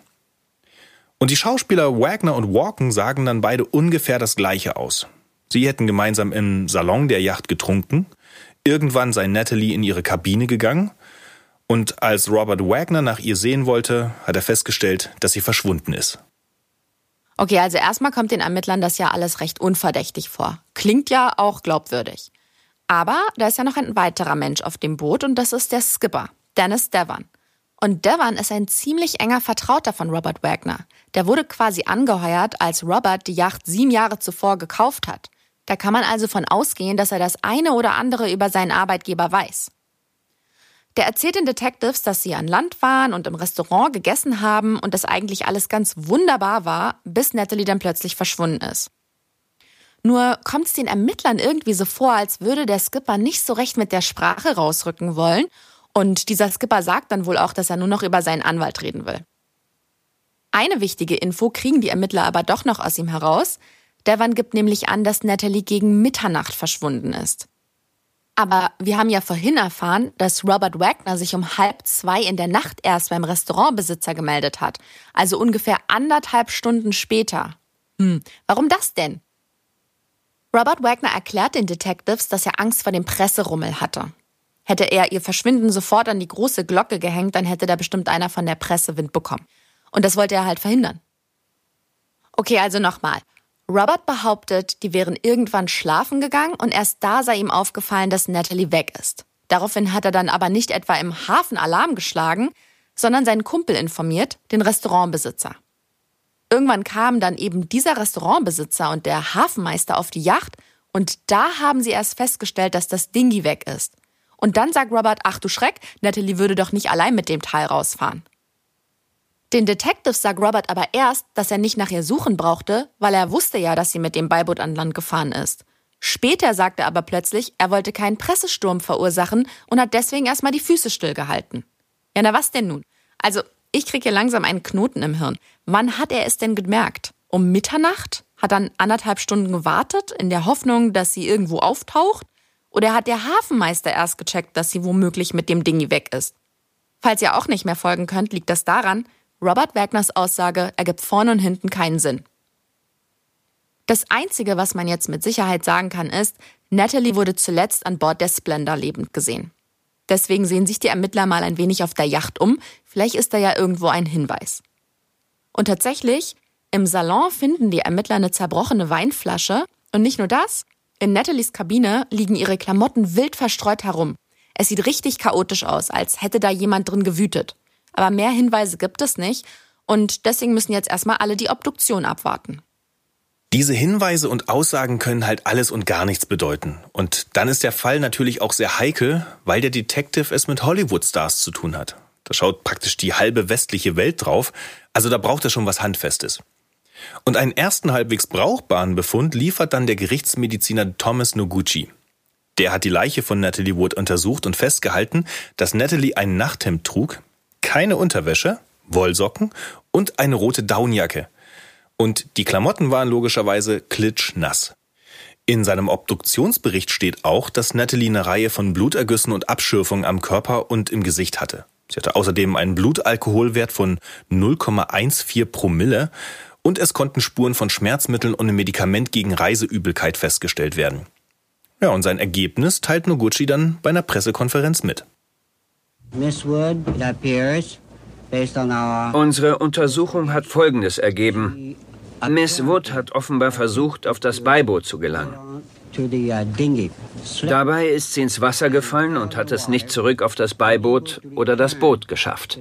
Und die Schauspieler Wagner und Walken sagen dann beide ungefähr das Gleiche aus. Sie hätten gemeinsam im Salon der Yacht getrunken. Irgendwann sei Natalie in ihre Kabine gegangen. Und als Robert Wagner nach ihr sehen wollte, hat er festgestellt, dass sie verschwunden ist. Okay, also erstmal kommt den Ermittlern das ja alles recht unverdächtig vor. Klingt ja auch glaubwürdig. Aber da ist ja noch ein weiterer Mensch auf dem Boot und das ist der Skipper, Dennis Davern. Und Davern ist ein ziemlich enger Vertrauter von Robert Wagner. Der wurde quasi angeheuert, als Robert die Yacht sieben Jahre zuvor gekauft hat. Da kann man also von ausgehen, dass er das eine oder andere über seinen Arbeitgeber weiß. Der erzählt den Detectives, dass sie an Land waren und im Restaurant gegessen haben und dass eigentlich alles ganz wunderbar war, bis Natalie dann plötzlich verschwunden ist. Nur kommt es den Ermittlern irgendwie so vor, als würde der Skipper nicht so recht mit der Sprache rausrücken wollen. Und dieser Skipper sagt dann wohl auch, dass er nur noch über seinen Anwalt reden will. Eine wichtige Info kriegen die Ermittler aber doch noch aus ihm heraus. Davern gibt nämlich an, dass Natalie gegen Mitternacht verschwunden ist. Aber wir haben ja vorhin erfahren, dass Robert Wagner sich um halb zwei in der Nacht erst beim Restaurantbesitzer gemeldet hat. Also ungefähr anderthalb Stunden später. Hm, warum das denn? Robert Wagner erklärt den Detectives, dass er Angst vor dem Presserummel hatte. Hätte er ihr Verschwinden sofort an die große Glocke gehängt, dann hätte da bestimmt einer von der Presse Wind bekommen. Und das wollte er halt verhindern. Okay, also nochmal. Robert behauptet, die wären irgendwann schlafen gegangen und erst da sei ihm aufgefallen, dass Natalie weg ist. Daraufhin hat er dann aber nicht etwa im Hafen Alarm geschlagen, sondern seinen Kumpel informiert, den Restaurantbesitzer. Irgendwann kamen dann eben dieser Restaurantbesitzer und der Hafenmeister auf die Yacht und da haben sie erst festgestellt, dass das Dinghy weg ist. Und dann sagt Robert, ach du Schreck, Natalie würde doch nicht allein mit dem Teil rausfahren. Den Detectives sagt Robert aber erst, dass er nicht nach ihr suchen brauchte, weil er wusste ja, dass sie mit dem Beiboot an Land gefahren ist. Später sagt er aber plötzlich, er wollte keinen Pressesturm verursachen und hat deswegen erstmal die Füße stillgehalten. Ja, na was denn nun? Also, ich kriege hier langsam einen Knoten im Hirn. Wann hat er es denn gemerkt? Um Mitternacht? Hat dann anderthalb Stunden gewartet, in der Hoffnung, dass sie irgendwo auftaucht? Oder hat der Hafenmeister erst gecheckt, dass sie womöglich mit dem Dingi weg ist? Falls ihr auch nicht mehr folgen könnt, liegt das daran, Robert Wagners Aussage ergibt vorne und hinten keinen Sinn. Das Einzige, was man jetzt mit Sicherheit sagen kann, ist, Natalie wurde zuletzt an Bord der Splendor lebend gesehen. Deswegen sehen sich die Ermittler mal ein wenig auf der Yacht um. Vielleicht ist da ja irgendwo ein Hinweis. Und tatsächlich, im Salon finden die Ermittler eine zerbrochene Weinflasche. Und nicht nur das, in Natalies Kabine liegen ihre Klamotten wild verstreut herum. Es sieht richtig chaotisch aus, als hätte da jemand drin gewütet. Aber mehr Hinweise gibt es nicht und deswegen müssen jetzt erstmal alle die Obduktion abwarten. Diese Hinweise und Aussagen können halt alles und gar nichts bedeuten. Und dann ist der Fall natürlich auch sehr heikel, weil der Detective es mit Hollywood-Stars zu tun hat. Da schaut praktisch die halbe westliche Welt drauf, also da braucht er schon was Handfestes. Und einen ersten halbwegs brauchbaren Befund liefert dann der Gerichtsmediziner Thomas Noguchi. Der hat die Leiche von Natalie Wood untersucht und festgehalten, dass Natalie ein Nachthemd trug, keine Unterwäsche, Wollsocken und eine rote Downjacke. Und die Klamotten waren logischerweise klitschnass. In seinem Obduktionsbericht steht auch, dass Natalie eine Reihe von Blutergüssen und Abschürfungen am Körper und im Gesicht hatte. Sie hatte außerdem einen Blutalkoholwert von null Komma vierzehn Promille und es konnten Spuren von Schmerzmitteln und einem Medikament gegen Reiseübelkeit festgestellt werden. Ja, und sein Ergebnis teilt Noguchi dann bei einer Pressekonferenz mit. Miss Wood, it appears, based on our... Unsere Untersuchung hat Folgendes ergeben. Miss Wood hat offenbar versucht, auf das Beiboot zu gelangen. Dabei ist sie ins Wasser gefallen und hat es nicht zurück auf das Beiboot oder das Boot geschafft.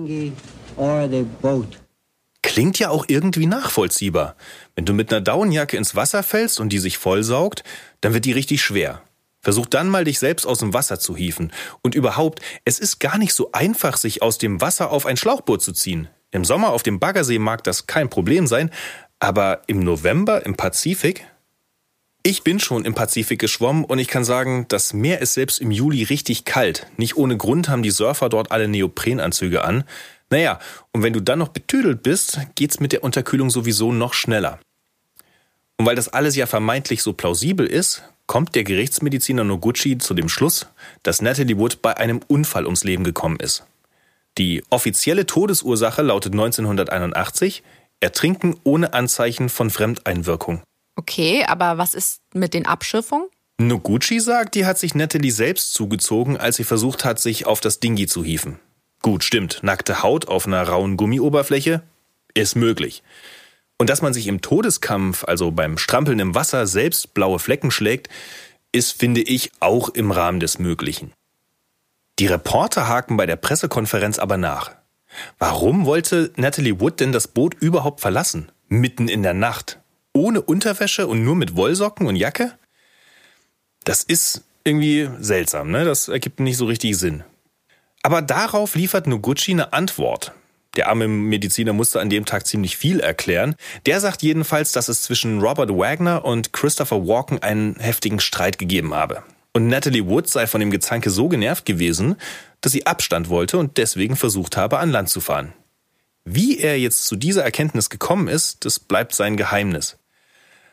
Klingt ja auch irgendwie nachvollziehbar. Wenn du mit einer Daunenjacke ins Wasser fällst und die sich vollsaugt, dann wird die richtig schwer. Versuch dann mal, dich selbst aus dem Wasser zu hieven. Und überhaupt, es ist gar nicht so einfach, sich aus dem Wasser auf ein Schlauchboot zu ziehen. Im Sommer auf dem Baggersee mag das kein Problem sein, aber im November im Pazifik? Ich bin schon im Pazifik geschwommen und ich kann sagen, das Meer ist selbst im Juli richtig kalt. Nicht ohne Grund haben die Surfer dort alle Neoprenanzüge an. Naja, und wenn du dann noch betüdelt bist, geht's mit der Unterkühlung sowieso noch schneller. Und weil das alles ja vermeintlich so plausibel ist, kommt der Gerichtsmediziner Noguchi zu dem Schluss, dass Natalie Wood bei einem Unfall ums Leben gekommen ist. Die offizielle Todesursache lautet neunzehnhunderteinundachtzig, Ertrinken ohne Anzeichen von Fremdeinwirkung. Okay, aber was ist mit den Abschürfungen? Noguchi sagt, die hat sich Natalie selbst zugezogen, als sie versucht hat, sich auf das Dinghy zu hieven. Gut, stimmt, nackte Haut auf einer rauen Gummioberfläche ist möglich. Und dass man sich im Todeskampf, also beim Strampeln im Wasser, selbst blaue Flecken schlägt, ist, finde ich, auch im Rahmen des Möglichen. Die Reporter haken bei der Pressekonferenz aber nach. Warum wollte Natalie Wood denn das Boot überhaupt verlassen? Mitten in der Nacht? Ohne Unterwäsche und nur mit Wollsocken und Jacke? Das ist irgendwie seltsam, ne? Das ergibt nicht so richtig Sinn. Aber darauf liefert Noguchi eine Antwort. Der arme Mediziner musste an dem Tag ziemlich viel erklären. Der sagt jedenfalls, dass es zwischen Robert Wagner und Christopher Walken einen heftigen Streit gegeben habe. Und Natalie Wood sei von dem Gezanke so genervt gewesen, dass sie Abstand wollte und deswegen versucht habe, an Land zu fahren. Wie er jetzt zu dieser Erkenntnis gekommen ist, das bleibt sein Geheimnis.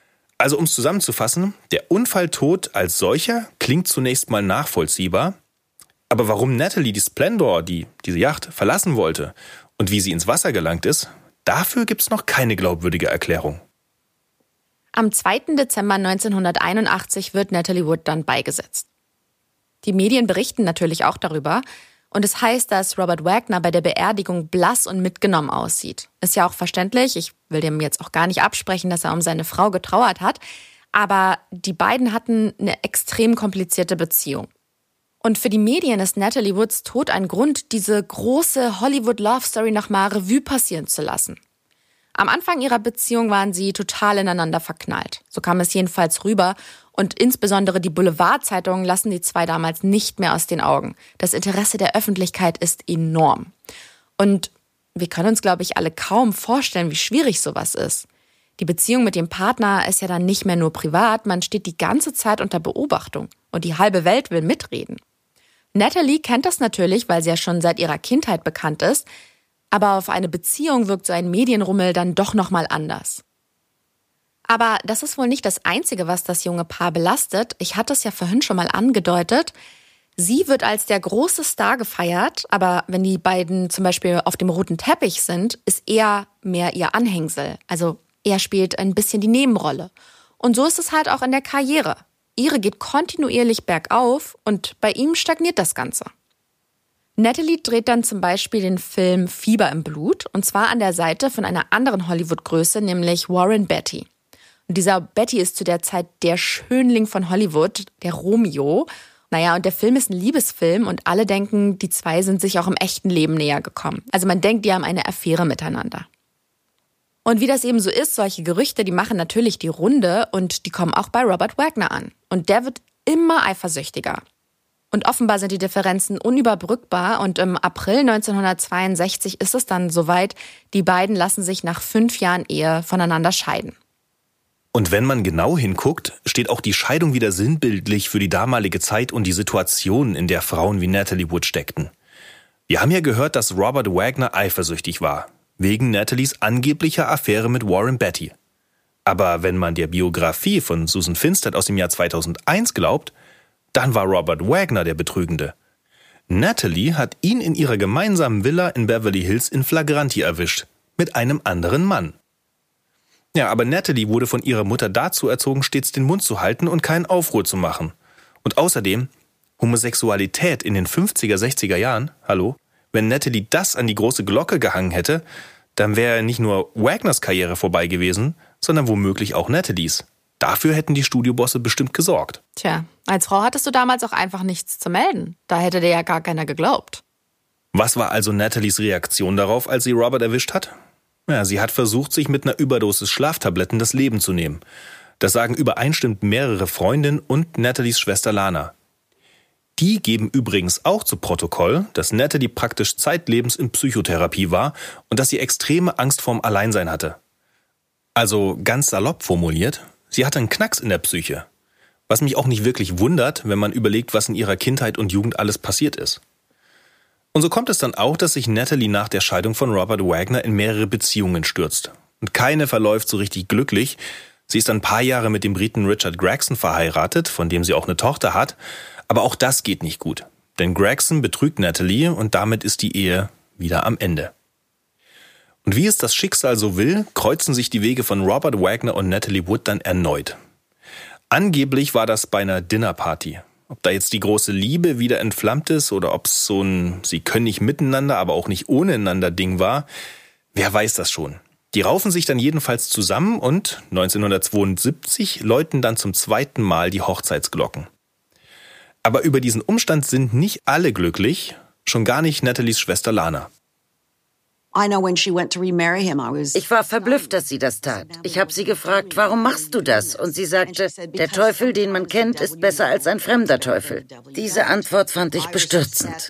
Also um es zusammenzufassen, der Unfalltod als solcher klingt zunächst mal nachvollziehbar. Aber warum Natalie die Splendor, die diese Yacht, verlassen wollte und wie sie ins Wasser gelangt ist, dafür gibt es noch keine glaubwürdige Erklärung. Am zweiten Dezember neunzehnhunderteinundachtzig wird Natalie Wood dann beigesetzt. Die Medien berichten natürlich auch darüber. Und es heißt, dass Robert Wagner bei der Beerdigung blass und mitgenommen aussieht. Ist ja auch verständlich. Ich will dem jetzt auch gar nicht absprechen, dass er um seine Frau getrauert hat. Aber die beiden hatten eine extrem komplizierte Beziehung. Und für die Medien ist Natalie Woods Tod ein Grund, diese große Hollywood-Love-Story nochmal Revue passieren zu lassen. Am Anfang ihrer Beziehung waren sie total ineinander verknallt. So kam es jedenfalls rüber. Und insbesondere die Boulevardzeitungen lassen die zwei damals nicht mehr aus den Augen. Das Interesse der Öffentlichkeit ist enorm. Und wir können uns, glaube ich, alle kaum vorstellen, wie schwierig sowas ist. Die Beziehung mit dem Partner ist ja dann nicht mehr nur privat, man steht die ganze Zeit unter Beobachtung. Und die halbe Welt will mitreden. Natalie kennt das natürlich, weil sie ja schon seit ihrer Kindheit bekannt ist. Aber auf eine Beziehung wirkt so ein Medienrummel dann doch nochmal anders. Aber das ist wohl nicht das Einzige, was das junge Paar belastet. Ich hatte es ja vorhin schon mal angedeutet. Sie wird als der große Star gefeiert, aber wenn die beiden zum Beispiel auf dem roten Teppich sind, ist er mehr ihr Anhängsel. Also er spielt ein bisschen die Nebenrolle. Und so ist es halt auch in der Karriere. Ihre geht kontinuierlich bergauf und bei ihm stagniert das Ganze. Natalie dreht dann zum Beispiel den Film Fieber im Blut, und zwar an der Seite von einer anderen Hollywood-Größe, nämlich Warren Beatty. Und dieser Beatty ist zu der Zeit der Schönling von Hollywood, der Romeo. Naja, und der Film ist ein Liebesfilm und alle denken, die zwei sind sich auch im echten Leben näher gekommen. Also man denkt, die haben eine Affäre miteinander. Und wie das eben so ist, solche Gerüchte, die machen natürlich die Runde und die kommen auch bei Robert Wagner an. Und der wird immer eifersüchtiger. Und offenbar sind die Differenzen unüberbrückbar und im April neunzehnhundertzweiundsechzig ist es dann soweit, die beiden lassen sich nach fünf Jahren Ehe voneinander scheiden. Und wenn man genau hinguckt, steht auch die Scheidung wieder sinnbildlich für die damalige Zeit und die Situation, in der Frauen wie Natalie Wood steckten. Wir haben ja gehört, dass Robert Wagner eifersüchtig war, wegen Natalies angeblicher Affäre mit Warren Beatty. Aber wenn man der Biografie von Susan Finstead aus dem Jahr zweitausendeins glaubt, dann war Robert Wagner der Betrügende. Natalie hat ihn in ihrer gemeinsamen Villa in Beverly Hills in Flagranti erwischt, mit einem anderen Mann. Ja, aber Natalie wurde von ihrer Mutter dazu erzogen, stets den Mund zu halten und keinen Aufruhr zu machen. Und außerdem, Homosexualität in den fünfziger, sechziger Jahren, hallo? Wenn Natalie das an die große Glocke gehangen hätte, dann wäre nicht nur Wagners Karriere vorbei gewesen, sondern womöglich auch Natalies. Dafür hätten die Studiobosse bestimmt gesorgt. Tja, als Frau hattest du damals auch einfach nichts zu melden. Da hätte dir ja gar keiner geglaubt. Was war also Natalies Reaktion darauf, als sie Robert erwischt hat? Ja, sie hat versucht, sich mit einer Überdosis Schlaftabletten das Leben zu nehmen. Das sagen übereinstimmend mehrere Freundinnen und Natalies Schwester Lana. Die geben übrigens auch zu Protokoll, dass Natalie praktisch zeitlebens in Psychotherapie war und dass sie extreme Angst vorm Alleinsein hatte. Also ganz salopp formuliert, sie hatte einen Knacks in der Psyche. Was mich auch nicht wirklich wundert, wenn man überlegt, was in ihrer Kindheit und Jugend alles passiert ist. Und so kommt es dann auch, dass sich Natalie nach der Scheidung von Robert Wagner in mehrere Beziehungen stürzt. Und keine verläuft so richtig glücklich. Sie ist ein paar Jahre mit dem Briten Richard Gregson verheiratet, von dem sie auch eine Tochter hat. Aber auch das geht nicht gut. Denn Gregson betrügt Natalie und damit ist die Ehe wieder am Ende. Und wie es das Schicksal so will, kreuzen sich die Wege von Robert Wagner und Natalie Wood dann erneut. Angeblich war das bei einer Dinnerparty. Ob da jetzt die große Liebe wieder entflammt ist oder ob es so ein Sie können nicht miteinander, aber auch nicht ohne einander Ding war, wer weiß das schon. Die raufen sich dann jedenfalls zusammen und neunzehnhundertzweiundsiebzig läuten dann zum zweiten Mal die Hochzeitsglocken. Aber über diesen Umstand sind nicht alle glücklich, schon gar nicht Natalies Schwester Lana. Ich war verblüfft, dass sie das tat. Ich habe sie gefragt, warum machst du das? Und sie sagte, der Teufel, den man kennt, ist besser als ein fremder Teufel. Diese Antwort fand ich bestürzend.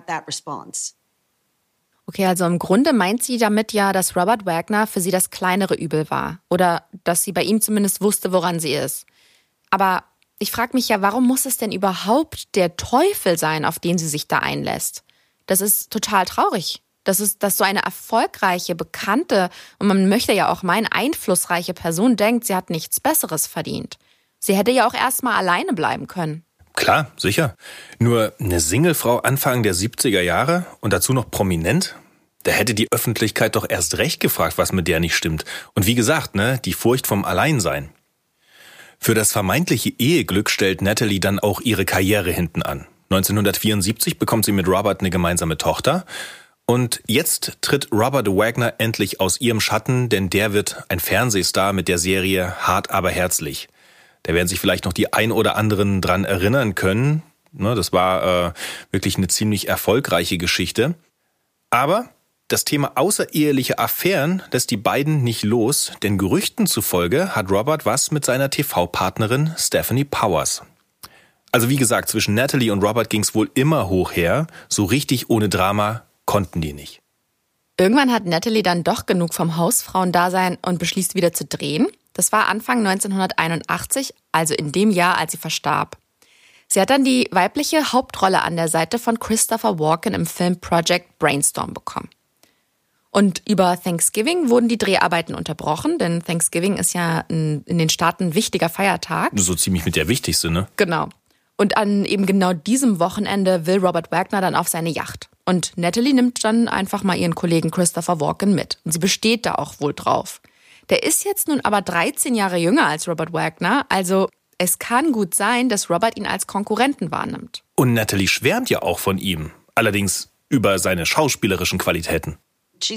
Okay, also im Grunde meint sie damit ja, dass Robert Wagner für sie das kleinere Übel war. Oder dass sie bei ihm zumindest wusste, woran sie ist. Aber ich frage mich ja, warum muss es denn überhaupt der Teufel sein, auf den sie sich da einlässt? Das ist total traurig. Das ist, dass so eine erfolgreiche, bekannte und man möchte ja auch meinen, einflussreiche Person denkt, sie hat nichts Besseres verdient. Sie hätte ja auch erstmal alleine bleiben können. Klar, sicher. Nur eine Singlefrau Anfang der siebziger Jahre und dazu noch prominent? Da hätte die Öffentlichkeit doch erst recht gefragt, was mit der nicht stimmt. Und wie gesagt, ne, die Furcht vom Alleinsein. Für das vermeintliche Eheglück stellt Natalie dann auch ihre Karriere hinten an. neunzehnhundertvierundsiebzig bekommt sie mit Robert eine gemeinsame Tochter. Und jetzt tritt Robert Wagner endlich aus ihrem Schatten, denn der wird ein Fernsehstar mit der Serie Hart aber herzlich. Da werden sich vielleicht noch die ein oder anderen dran erinnern können. Das war äh, wirklich eine ziemlich erfolgreiche Geschichte. Aber das Thema außereheliche Affären lässt die beiden nicht los, denn Gerüchten zufolge hat Robert was mit seiner T V-Partnerin Stephanie Powers. Also wie gesagt, zwischen Natalie und Robert ging's wohl immer hoch her. So richtig ohne Drama konnten die nicht. Irgendwann hat Natalie dann doch genug vom Hausfrauendasein und beschließt wieder zu drehen. Das war Anfang neunzehnhunderteinundachtzig, also in dem Jahr, als sie verstarb. Sie hat dann die weibliche Hauptrolle an der Seite von Christopher Walken im Film Project Brainstorm bekommen. Und über Thanksgiving wurden die Dreharbeiten unterbrochen, denn Thanksgiving ist ja in den Staaten ein wichtiger Feiertag. So ziemlich mit der wichtigste, ne? Genau. Und an eben genau diesem Wochenende will Robert Wagner dann auf seine Yacht. Und Natalie nimmt dann einfach mal ihren Kollegen Christopher Walken mit. Und sie besteht da auch wohl drauf. Der ist jetzt nun aber dreizehn Jahre jünger als Robert Wagner, also es kann gut sein, dass Robert ihn als Konkurrenten wahrnimmt. Und Natalie schwärmt ja auch von ihm, allerdings über seine schauspielerischen Qualitäten. Sie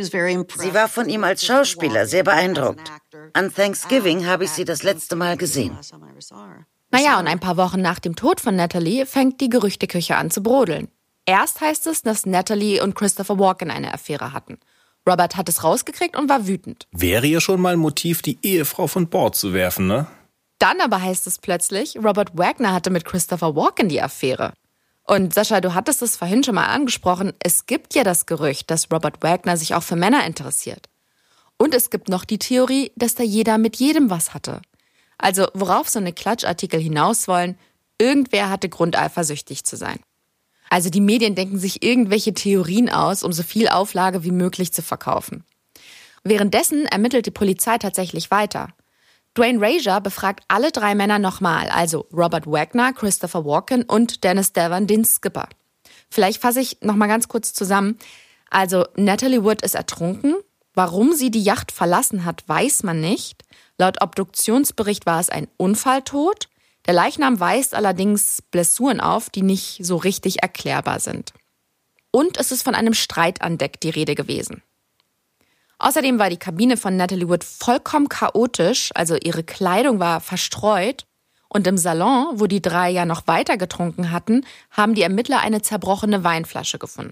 war von ihm als Schauspieler sehr beeindruckt. An Thanksgiving habe ich sie das letzte Mal gesehen. Naja, und ein paar Wochen nach dem Tod von Natalie fängt die Gerüchteküche an zu brodeln. Erst heißt es, dass Natalie und Christopher Walken eine Affäre hatten. Robert hat es rausgekriegt und war wütend. Wäre ja schon mal ein Motiv, die Ehefrau von Bord zu werfen, ne? Dann aber heißt es plötzlich, Robert Wagner hatte mit Christopher Walken die Affäre. Und Sascha, du hattest es vorhin schon mal angesprochen, es gibt ja das Gerücht, dass Robert Wagner sich auch für Männer interessiert. Und es gibt noch die Theorie, dass da jeder mit jedem was hatte. Also worauf so eine Klatschartikel hinaus wollen, irgendwer hatte Grund, eifersüchtig zu sein. Also die Medien denken sich irgendwelche Theorien aus, um so viel Auflage wie möglich zu verkaufen. Währenddessen ermittelt die Polizei tatsächlich weiter. Dwayne Razier befragt alle drei Männer nochmal, also Robert Wagner, Christopher Walken und Dennis Devon, den Skipper. Vielleicht fasse ich nochmal ganz kurz zusammen. Also Natalie Wood ist ertrunken. Warum sie die Yacht verlassen hat, weiß man nicht. Laut Obduktionsbericht war es ein Unfalltod. Der Leichnam weist allerdings Blessuren auf, die nicht so richtig erklärbar sind. Und es ist von einem Streit an Deck die Rede gewesen. Außerdem war die Kabine von Natalie Wood vollkommen chaotisch, also ihre Kleidung war verstreut. Und im Salon, wo die drei ja noch weiter getrunken hatten, haben die Ermittler eine zerbrochene Weinflasche gefunden.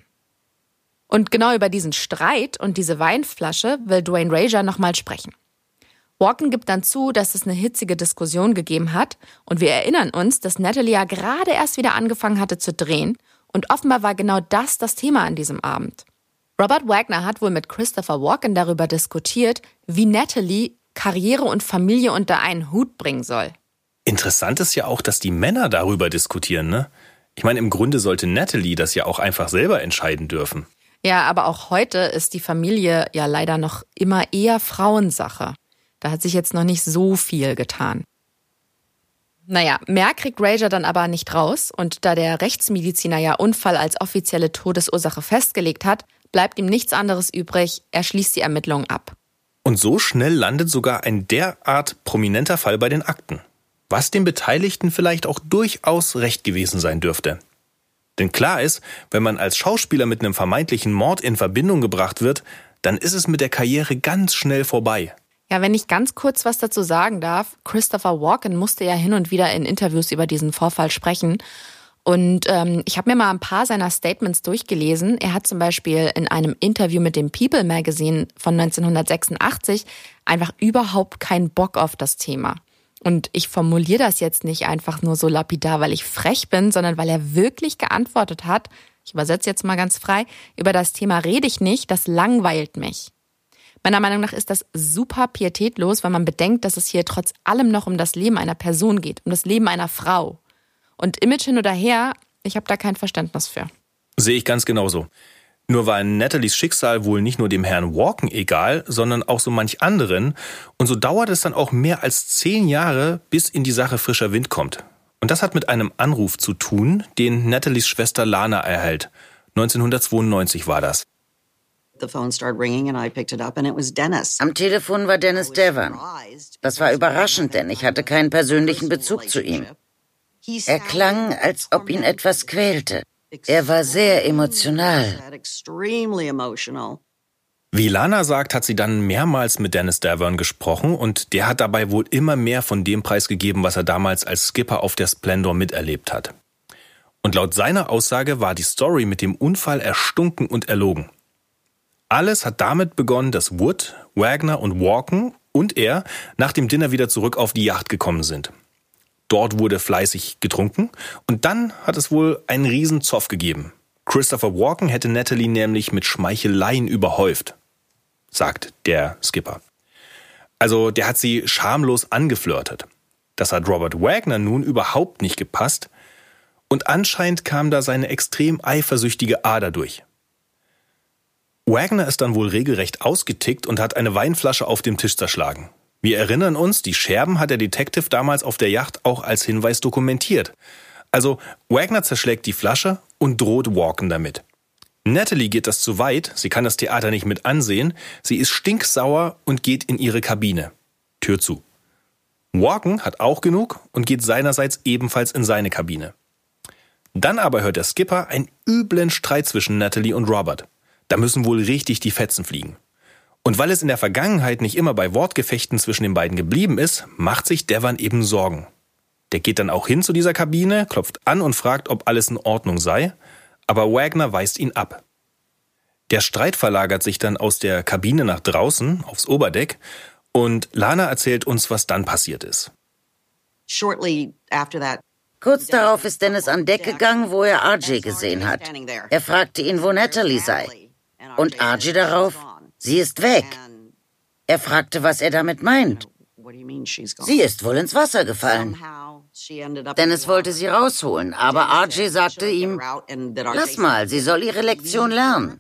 Und genau über diesen Streit und diese Weinflasche will Dwayne Razier nochmal sprechen. Walken gibt dann zu, dass es eine hitzige Diskussion gegeben hat und wir erinnern uns, dass Natalie ja gerade erst wieder angefangen hatte zu drehen und offenbar war genau das das Thema an diesem Abend. Robert Wagner hat wohl mit Christopher Walken darüber diskutiert, wie Natalie Karriere und Familie unter einen Hut bringen soll. Interessant ist ja auch, dass die Männer darüber diskutieren, ne? Ich meine, im Grunde sollte Natalie das ja auch einfach selber entscheiden dürfen. Ja, aber auch heute ist die Familie ja leider noch immer eher Frauensache. Da hat sich jetzt noch nicht so viel getan. Naja, mehr kriegt Razier dann aber nicht raus und da der Rechtsmediziner ja Unfall als offizielle Todesursache festgelegt hat, bleibt ihm nichts anderes übrig, er schließt die Ermittlungen ab. Und so schnell landet sogar ein derart prominenter Fall bei den Akten, was den Beteiligten vielleicht auch durchaus recht gewesen sein dürfte. Denn klar ist, wenn man als Schauspieler mit einem vermeintlichen Mord in Verbindung gebracht wird, dann ist es mit der Karriere ganz schnell vorbei. Ja, wenn ich ganz kurz was dazu sagen darf, Christopher Walken musste ja hin und wieder in Interviews über diesen Vorfall sprechen. Und ähm, ich habe mir mal ein paar seiner Statements durchgelesen. Er hat zum Beispiel in einem Interview mit dem People Magazine von neunzehnhundertsechsundachtzig einfach überhaupt keinen Bock auf das Thema. Und ich formuliere das jetzt nicht einfach nur so lapidar, weil ich frech bin, sondern weil er wirklich geantwortet hat, ich übersetze jetzt mal ganz frei, über das Thema rede ich nicht, das langweilt mich. Meiner Meinung nach ist das super pietätlos, weil man bedenkt, dass es hier trotz allem noch um das Leben einer Person geht, um das Leben einer Frau. Und Image hin oder her, ich habe da kein Verständnis für. Sehe ich ganz genauso. Nur war Nathalies Schicksal wohl nicht nur dem Herrn Walken egal, sondern auch so manch anderen. Und so dauert es dann auch mehr als zehn Jahre, bis in die Sache frischer Wind kommt. Und das hat mit einem Anruf zu tun, den Nathalies Schwester Lana erhält. neunzehnhundertzweiundneunzig war das. Am Telefon war Dennis Devon. Das war überraschend, denn ich hatte keinen persönlichen Bezug zu ihm. Er klang, als ob ihn etwas quälte. Er war sehr emotional. Wie Lana sagt, hat sie dann mehrmals mit Dennis Devon gesprochen und der hat dabei wohl immer mehr von dem preisgegeben, was er damals als Skipper auf der Splendor miterlebt hat. Und laut seiner Aussage war die Story mit dem Unfall erstunken und erlogen. Alles hat damit begonnen, dass Wood, Wagner und Walken und er nach dem Dinner wieder zurück auf die Yacht gekommen sind. Dort wurde fleißig getrunken und dann hat es wohl einen riesen Zoff gegeben. Christopher Walken hätte Natalie nämlich mit Schmeicheleien überhäuft, sagt der Skipper. Also der hat sie schamlos angeflirtet. Das hat Robert Wagner nun überhaupt nicht gepasst und anscheinend kam da seine extrem eifersüchtige Ader durch. Wagner ist dann wohl regelrecht ausgetickt und hat eine Weinflasche auf dem Tisch zerschlagen. Wir erinnern uns, die Scherben hat der Detective damals auf der Yacht auch als Hinweis dokumentiert. Also Wagner zerschlägt die Flasche und droht Walken damit. Natalie geht das zu weit, sie kann das Theater nicht mit ansehen, sie ist stinksauer und geht in ihre Kabine. Tür zu. Walken hat auch genug und geht seinerseits ebenfalls in seine Kabine. Dann aber hört der Skipper einen üblen Streit zwischen Natalie und Robert. Da müssen wohl richtig die Fetzen fliegen. Und weil es in der Vergangenheit nicht immer bei Wortgefechten zwischen den beiden geblieben ist, macht sich Devon eben Sorgen. Der geht dann auch hin zu dieser Kabine, klopft an und fragt, ob alles in Ordnung sei, aber Wagner weist ihn ab. Der Streit verlagert sich dann aus der Kabine nach draußen, aufs Oberdeck, und Lana erzählt uns, was dann passiert ist. Kurz darauf ist Dennis an Deck gegangen, wo er R J gesehen hat. Er fragte ihn, wo Natalie sei. Und R J darauf, sie ist weg. Er fragte, was er damit meint. Sie ist wohl ins Wasser gefallen. Dennis wollte sie rausholen, aber R J sagte ihm, lass mal, sie soll ihre Lektion lernen.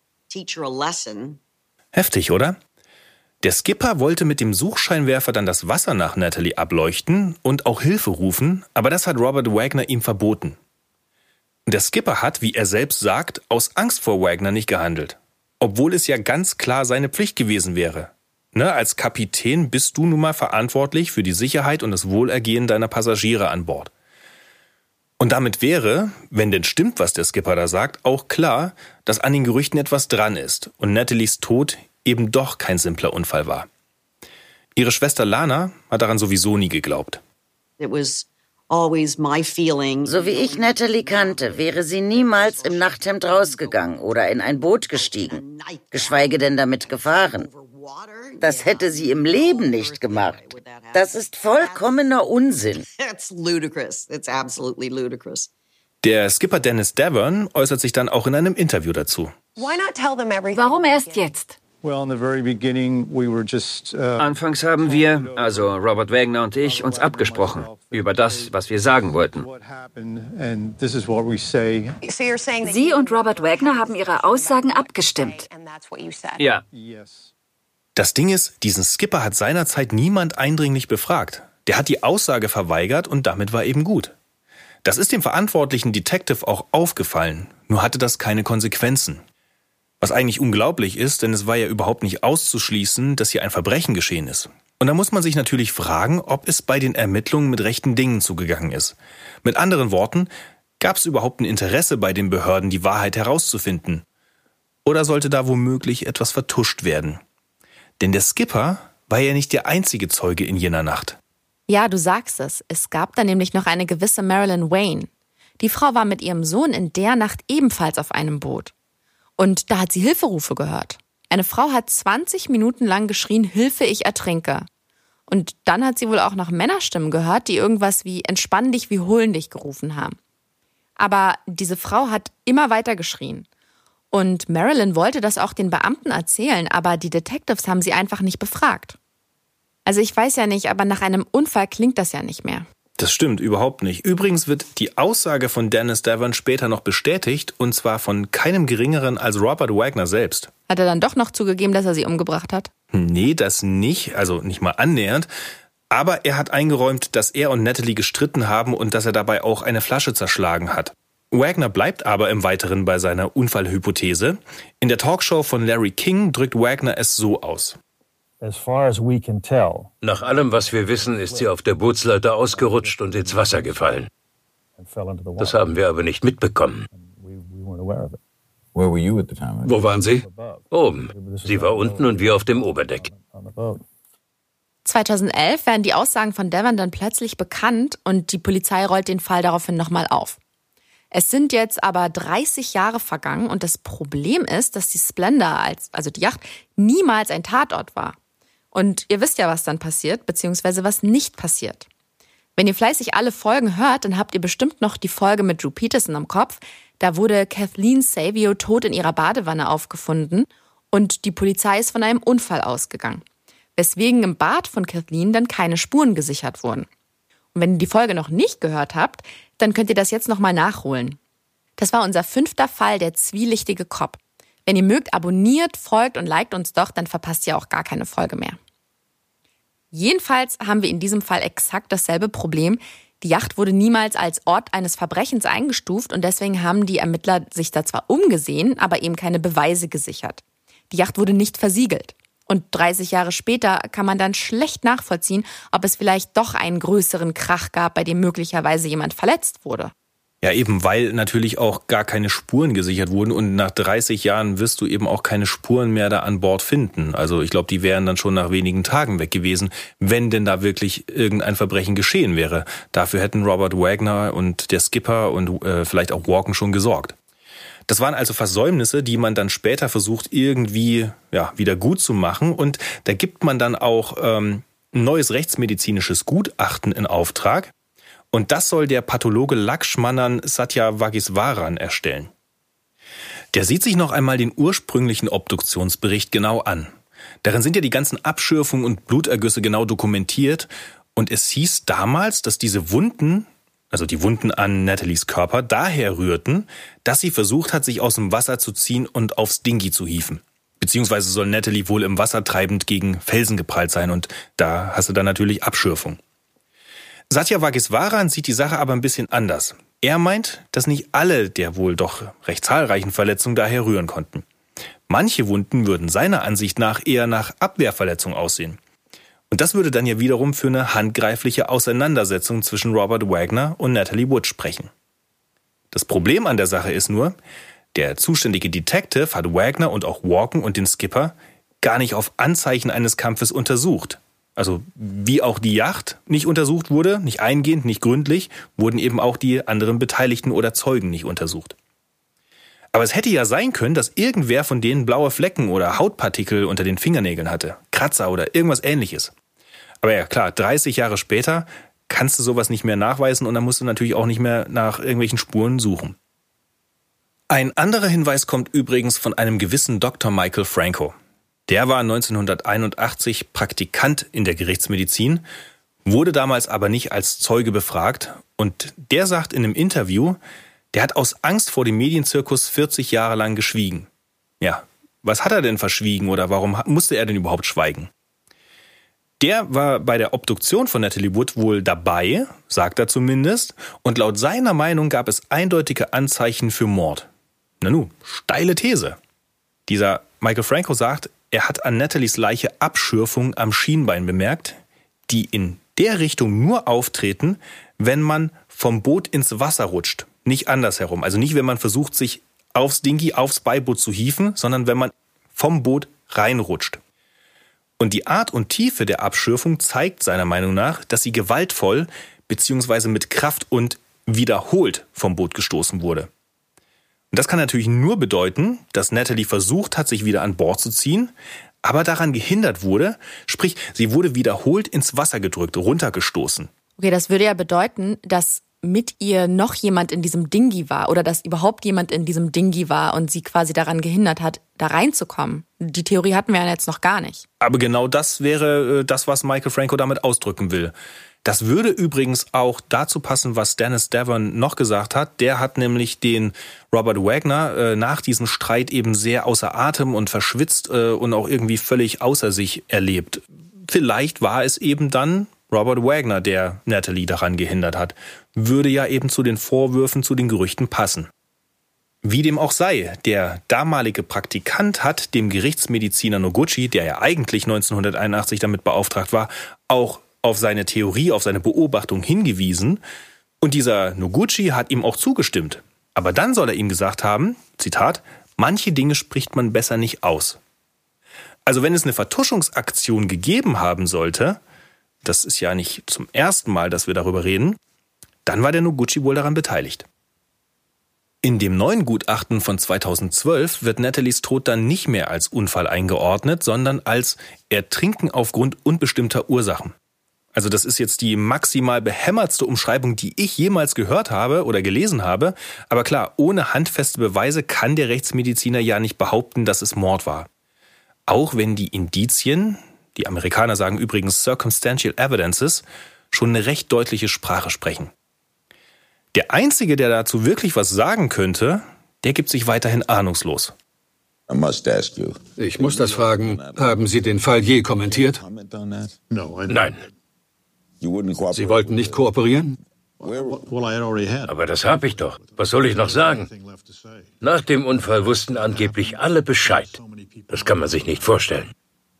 Heftig, oder? Der Skipper wollte mit dem Suchscheinwerfer dann das Wasser nach Natalie ableuchten und auch Hilfe rufen, aber das hat Robert Wagner ihm verboten. Der Skipper hat, wie er selbst sagt, aus Angst vor Wagner nicht gehandelt. Obwohl es ja ganz klar seine Pflicht gewesen wäre. Ne, als Kapitän bist du nun mal verantwortlich für die Sicherheit und das Wohlergehen deiner Passagiere an Bord. Und damit wäre, wenn denn stimmt, was der Skipper da sagt, auch klar, dass an den Gerüchten etwas dran ist und Natalies Tod eben doch kein simpler Unfall war. Ihre Schwester Lana hat daran sowieso nie geglaubt. So wie ich Natalie kannte, wäre sie niemals im Nachthemd rausgegangen oder in ein Boot gestiegen, geschweige denn damit gefahren. Das hätte sie im Leben nicht gemacht. Das ist vollkommener Unsinn. Der Skipper Dennis Devon äußert sich dann auch in einem Interview dazu. Warum erst jetzt? Anfangs haben wir, also Robert Wagner und ich, uns abgesprochen über das, was wir sagen wollten. Sie und Robert Wagner haben ihre Aussagen abgestimmt. Ja. Das Ding ist, diesen Skipper hat seinerzeit niemand eindringlich befragt. Der hat die Aussage verweigert und damit war eben gut. Das ist dem verantwortlichen Detective auch aufgefallen, nur hatte das keine Konsequenzen. Was eigentlich unglaublich ist, denn es war ja überhaupt nicht auszuschließen, dass hier ein Verbrechen geschehen ist. Und da muss man sich natürlich fragen, ob es bei den Ermittlungen mit rechten Dingen zugegangen ist. Mit anderen Worten, gab es überhaupt ein Interesse bei den Behörden, die Wahrheit herauszufinden? Oder sollte da womöglich etwas vertuscht werden? Denn der Skipper war ja nicht der einzige Zeuge in jener Nacht. Ja, du sagst es. Es gab da nämlich noch eine gewisse Marilyn Wayne. Die Frau war mit ihrem Sohn in der Nacht ebenfalls auf einem Boot. Und da hat sie Hilferufe gehört. Eine Frau hat zwanzig Minuten lang geschrien, Hilfe, ich ertrinke. Und dann hat sie wohl auch noch Männerstimmen gehört, die irgendwas wie entspann dich, wir holen dich gerufen haben. Aber diese Frau hat immer weiter geschrien. Und Marilyn wollte das auch den Beamten erzählen, aber die Detectives haben sie einfach nicht befragt. Also ich weiß ja nicht, aber nach einem Unfall klingt das ja nicht mehr. Das stimmt überhaupt nicht. Übrigens wird die Aussage von Dennis Devon später noch bestätigt, und zwar von keinem Geringeren als Robert Wagner selbst. Hat er dann doch noch zugegeben, dass er sie umgebracht hat? Nee, das nicht, also nicht mal annähernd. Aber er hat eingeräumt, dass er und Natalie gestritten haben und dass er dabei auch eine Flasche zerschlagen hat. Wagner bleibt aber im Weiteren bei seiner Unfallhypothese. In der Talkshow von Larry King drückt Wagner es so aus. Nach allem, was wir wissen, ist sie auf der Bootsleiter ausgerutscht und ins Wasser gefallen. Das haben wir aber nicht mitbekommen. Wo waren Sie? Oben. Sie war unten und wir auf dem Oberdeck. zweitausendelf werden die Aussagen von Devon dann plötzlich bekannt und die Polizei rollt den Fall daraufhin nochmal auf. Es sind jetzt aber dreißig Jahre vergangen und das Problem ist, dass die Splendor, als, also die Yacht, niemals ein Tatort war. Und ihr wisst ja, was dann passiert, beziehungsweise was nicht passiert. Wenn ihr fleißig alle Folgen hört, dann habt ihr bestimmt noch die Folge mit Drew Peterson im Kopf. Da wurde Kathleen Savio tot in ihrer Badewanne aufgefunden und die Polizei ist von einem Unfall ausgegangen, weswegen im Bad von Kathleen dann keine Spuren gesichert wurden. Und wenn ihr die Folge noch nicht gehört habt, dann könnt ihr das jetzt nochmal nachholen. Das war unser fünfter Fall, der zwielichtige Cop. Wenn ihr mögt, abonniert, folgt und liked uns doch, dann verpasst ihr auch gar keine Folge mehr. Jedenfalls haben wir in diesem Fall exakt dasselbe Problem. Die Yacht wurde niemals als Ort eines Verbrechens eingestuft und deswegen haben die Ermittler sich da zwar umgesehen, aber eben keine Beweise gesichert. Die Yacht wurde nicht versiegelt. Und dreißig Jahre später kann man dann schlecht nachvollziehen, ob es vielleicht doch einen größeren Krach gab, bei dem möglicherweise jemand verletzt wurde. Ja, eben, weil natürlich auch gar keine Spuren gesichert wurden und nach dreißig Jahren wirst du eben auch keine Spuren mehr da an Bord finden. Also ich glaube, die wären dann schon nach wenigen Tagen weg gewesen, wenn denn da wirklich irgendein Verbrechen geschehen wäre. Dafür hätten Robert Wagner und der Skipper und äh, vielleicht auch Walken schon gesorgt. Das waren also Versäumnisse, die man dann später versucht, irgendwie ja, wieder gut zu machen. Und da gibt man dann auch ähm, ein neues rechtsmedizinisches Gutachten in Auftrag. Und das soll der Pathologe Lakshmanan Satyavagiswaran erstellen. Der sieht sich noch einmal den ursprünglichen Obduktionsbericht genau an. Darin sind ja die ganzen Abschürfungen und Blutergüsse genau dokumentiert. Und es hieß damals, dass diese Wunden, also die Wunden an Natalies Körper, daher rührten, dass sie versucht hat, sich aus dem Wasser zu ziehen und aufs Dinghy zu hieven. Beziehungsweise soll Natalie wohl im Wasser treibend gegen Felsen geprallt sein und da hast du dann natürlich Abschürfung. Satyavagiswaran sieht die Sache aber ein bisschen anders. Er meint, dass nicht alle der wohl doch recht zahlreichen Verletzungen daher rühren konnten. Manche Wunden würden seiner Ansicht nach eher nach Abwehrverletzung aussehen. Und das würde dann ja wiederum für eine handgreifliche Auseinandersetzung zwischen Robert Wagner und Natalie Wood sprechen. Das Problem an der Sache ist nur, der zuständige Detective hat Wagner und auch Walken und den Skipper gar nicht auf Anzeichen eines Kampfes untersucht. Also wie auch die Yacht nicht untersucht wurde, nicht eingehend, nicht gründlich, wurden eben auch die anderen Beteiligten oder Zeugen nicht untersucht. Aber es hätte ja sein können, dass irgendwer von denen blaue Flecken oder Hautpartikel unter den Fingernägeln hatte, Kratzer oder irgendwas Ähnliches. Aber ja klar, dreißig Jahre später kannst du sowas nicht mehr nachweisen und dann musst du natürlich auch nicht mehr nach irgendwelchen Spuren suchen. Ein anderer Hinweis kommt übrigens von einem gewissen Doktor Michael Franco. Der war neunzehnhunderteinundachtzig Praktikant in der Gerichtsmedizin, wurde damals aber nicht als Zeuge befragt und der sagt in einem Interview, der hat aus Angst vor dem Medienzirkus vierzig Jahre lang geschwiegen. Ja, was hat er denn verschwiegen oder warum musste er denn überhaupt schweigen? Der war bei der Obduktion von Natalie Wood wohl dabei, sagt er zumindest, und laut seiner Meinung gab es eindeutige Anzeichen für Mord. Nanu, steile These. Dieser Michael Franco sagt, er hat an Natalies Leiche Abschürfungen am Schienbein bemerkt, die in der Richtung nur auftreten, wenn man vom Boot ins Wasser rutscht. Nicht andersherum. Also nicht, wenn man versucht, sich aufs Dinghy, aufs Beiboot zu hieven, sondern wenn man vom Boot reinrutscht. Und die Art und Tiefe der Abschürfung zeigt seiner Meinung nach, dass sie gewaltvoll bzw. mit Kraft und wiederholt vom Boot gestoßen wurde. Und das kann natürlich nur bedeuten, dass Natalie versucht hat, sich wieder an Bord zu ziehen, aber daran gehindert wurde, sprich, sie wurde wiederholt ins Wasser gedrückt, runtergestoßen. Okay, das würde ja bedeuten, dass mit ihr noch jemand in diesem Dinghy war oder dass überhaupt jemand in diesem Dinghy war und sie quasi daran gehindert hat, da reinzukommen. Die Theorie hatten wir ja jetzt noch gar nicht. Aber genau das wäre das, was Michael Franco damit ausdrücken will. Das würde übrigens auch dazu passen, was Dennis Devon noch gesagt hat. Der hat nämlich den Robert Wagner äh, nach diesem Streit eben sehr außer Atem und verschwitzt äh, und auch irgendwie völlig außer sich erlebt. Vielleicht war es eben dann Robert Wagner, der Natalie daran gehindert hat. Würde ja eben zu den Vorwürfen, zu den Gerüchten passen. Wie dem auch sei, der damalige Praktikant hat dem Gerichtsmediziner Noguchi, der ja eigentlich neunzehnhunderteinundachtzig damit beauftragt war, auch auf seine Theorie, auf seine Beobachtung hingewiesen. Und dieser Noguchi hat ihm auch zugestimmt. Aber dann soll er ihm gesagt haben, Zitat, manche Dinge spricht man besser nicht aus. Also wenn es eine Vertuschungsaktion gegeben haben sollte, das ist ja nicht zum ersten Mal, dass wir darüber reden, dann war der Noguchi wohl daran beteiligt. In dem neuen Gutachten von zweitausendzwölf wird Natalies Tod dann nicht mehr als Unfall eingeordnet, sondern als Ertrinken aufgrund unbestimmter Ursachen. Also das ist jetzt die maximal behämmertste Umschreibung, die ich jemals gehört habe oder gelesen habe. Aber klar, ohne handfeste Beweise kann der Rechtsmediziner ja nicht behaupten, dass es Mord war. Auch wenn die Indizien, die Amerikaner sagen übrigens Circumstantial Evidences, schon eine recht deutliche Sprache sprechen. Der Einzige, der dazu wirklich was sagen könnte, der gibt sich weiterhin ahnungslos. Ich muss das fragen, haben Sie den Fall je kommentiert? Nein. Sie wollten nicht kooperieren? Aber das habe ich doch. Was soll ich noch sagen? Nach dem Unfall wussten angeblich alle Bescheid. Das kann man sich nicht vorstellen.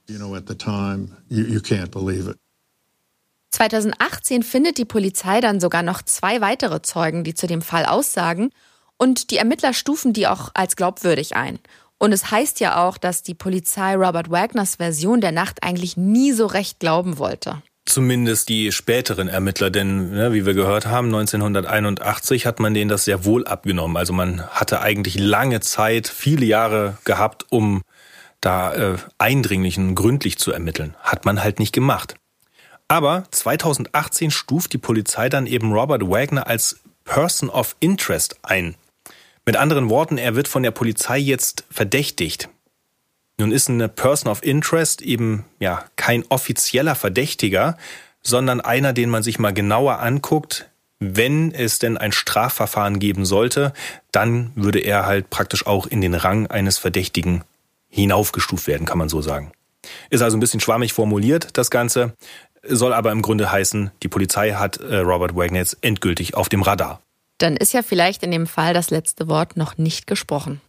zweitausendachtzehn findet die Polizei dann sogar noch zwei weitere Zeugen, die zu dem Fall aussagen. Und die Ermittler stufen die auch als glaubwürdig ein. Und es heißt ja auch, dass die Polizei Robert Wagners Version der Nacht eigentlich nie so recht glauben wollte. Zumindest die späteren Ermittler, denn ne, wie wir gehört haben, neunzehnhunderteinundachtzig hat man denen das sehr wohl abgenommen. Also man hatte eigentlich lange Zeit, viele Jahre gehabt, um da äh, eindringlich und gründlich zu ermitteln. Hat man halt nicht gemacht. Aber zweitausendachtzehn stuft die Polizei dann eben Robert Wagner als Person of Interest ein. Mit anderen Worten, er wird von der Polizei jetzt verdächtigt. Nun ist eine Person of Interest eben ja kein offizieller Verdächtiger, sondern einer, den man sich mal genauer anguckt. Wenn es denn ein Strafverfahren geben sollte, dann würde er halt praktisch auch in den Rang eines Verdächtigen hinaufgestuft werden, kann man so sagen. Ist also ein bisschen schwammig formuliert, das Ganze, soll aber im Grunde heißen, die Polizei hat äh, Robert Wagner jetzt endgültig auf dem Radar. Dann ist ja vielleicht in dem Fall das letzte Wort noch nicht gesprochen.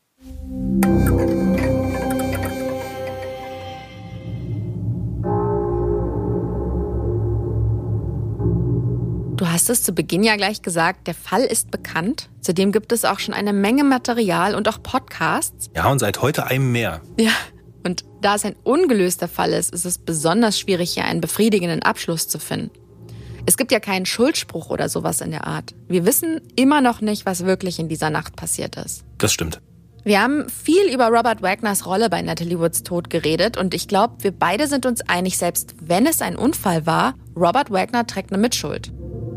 Du hast es zu Beginn ja gleich gesagt, der Fall ist bekannt. Zudem gibt es auch schon eine Menge Material und auch Podcasts. Ja, und seit heute einem mehr. Ja, und da es ein ungelöster Fall ist, ist es besonders schwierig, hier einen befriedigenden Abschluss zu finden. Es gibt ja keinen Schuldspruch oder sowas in der Art. Wir wissen immer noch nicht, was wirklich in dieser Nacht passiert ist. Das stimmt. Wir haben viel über Robert Wagners Rolle bei Natalie Woods Tod geredet und ich glaube, wir beide sind uns einig, selbst wenn es ein Unfall war, Robert Wagner trägt eine Mitschuld.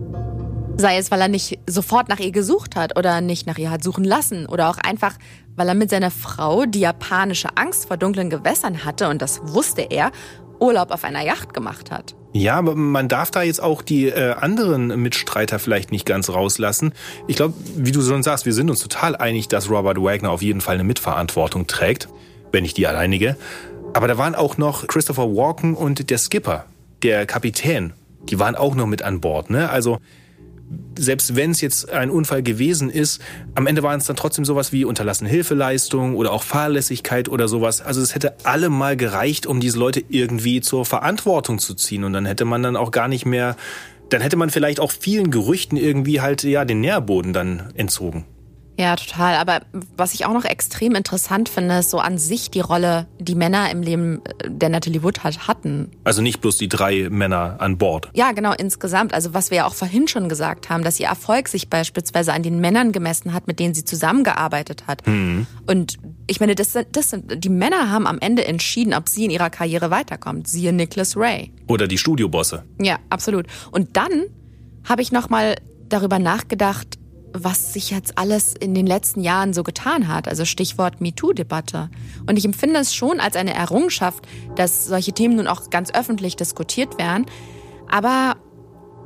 Sei es, weil er nicht sofort nach ihr gesucht hat oder nicht nach ihr hat suchen lassen oder auch einfach, weil er mit seiner Frau, die japanische Angst vor dunklen Gewässern hatte, und das wusste er, Urlaub auf einer Yacht gemacht hat. Ja, aber man darf da jetzt auch die äh, anderen Mitstreiter vielleicht nicht ganz rauslassen. Ich glaube, wie du schon sagst, wir sind uns total einig, dass Robert Wagner auf jeden Fall eine Mitverantwortung trägt, wenn nicht die alleinige. Aber da waren auch noch Christopher Walken und der Skipper, der Kapitän. Die waren auch noch mit an Bord, ne? Also selbst wenn es jetzt ein Unfall gewesen ist, am Ende waren es dann trotzdem sowas wie unterlassene Hilfeleistung oder auch Fahrlässigkeit oder sowas. Also es hätte allemal gereicht, um diese Leute irgendwie zur Verantwortung zu ziehen. Und dann hätte man dann auch gar nicht mehr, dann hätte man vielleicht auch vielen Gerüchten irgendwie halt ja den Nährboden dann entzogen. Ja, total. Aber was ich auch noch extrem interessant finde, ist so an sich die Rolle, die Männer im Leben der Natalie Wood halt hatten. Also nicht bloß die drei Männer an Bord. Ja, genau, insgesamt. Also was wir ja auch vorhin schon gesagt haben, dass ihr Erfolg sich beispielsweise an den Männern gemessen hat, mit denen sie zusammengearbeitet hat. Mhm. Und ich meine, das, das sind, die Männer haben am Ende entschieden, ob sie in ihrer Karriere weiterkommt. Siehe Nicholas Ray. Oder die Studiobosse. Ja, absolut. Und dann habe ich nochmal darüber nachgedacht, was sich jetzt alles in den letzten Jahren so getan hat, also Stichwort MeToo-Debatte. Und ich empfinde es schon als eine Errungenschaft, dass solche Themen nun auch ganz öffentlich diskutiert werden. Aber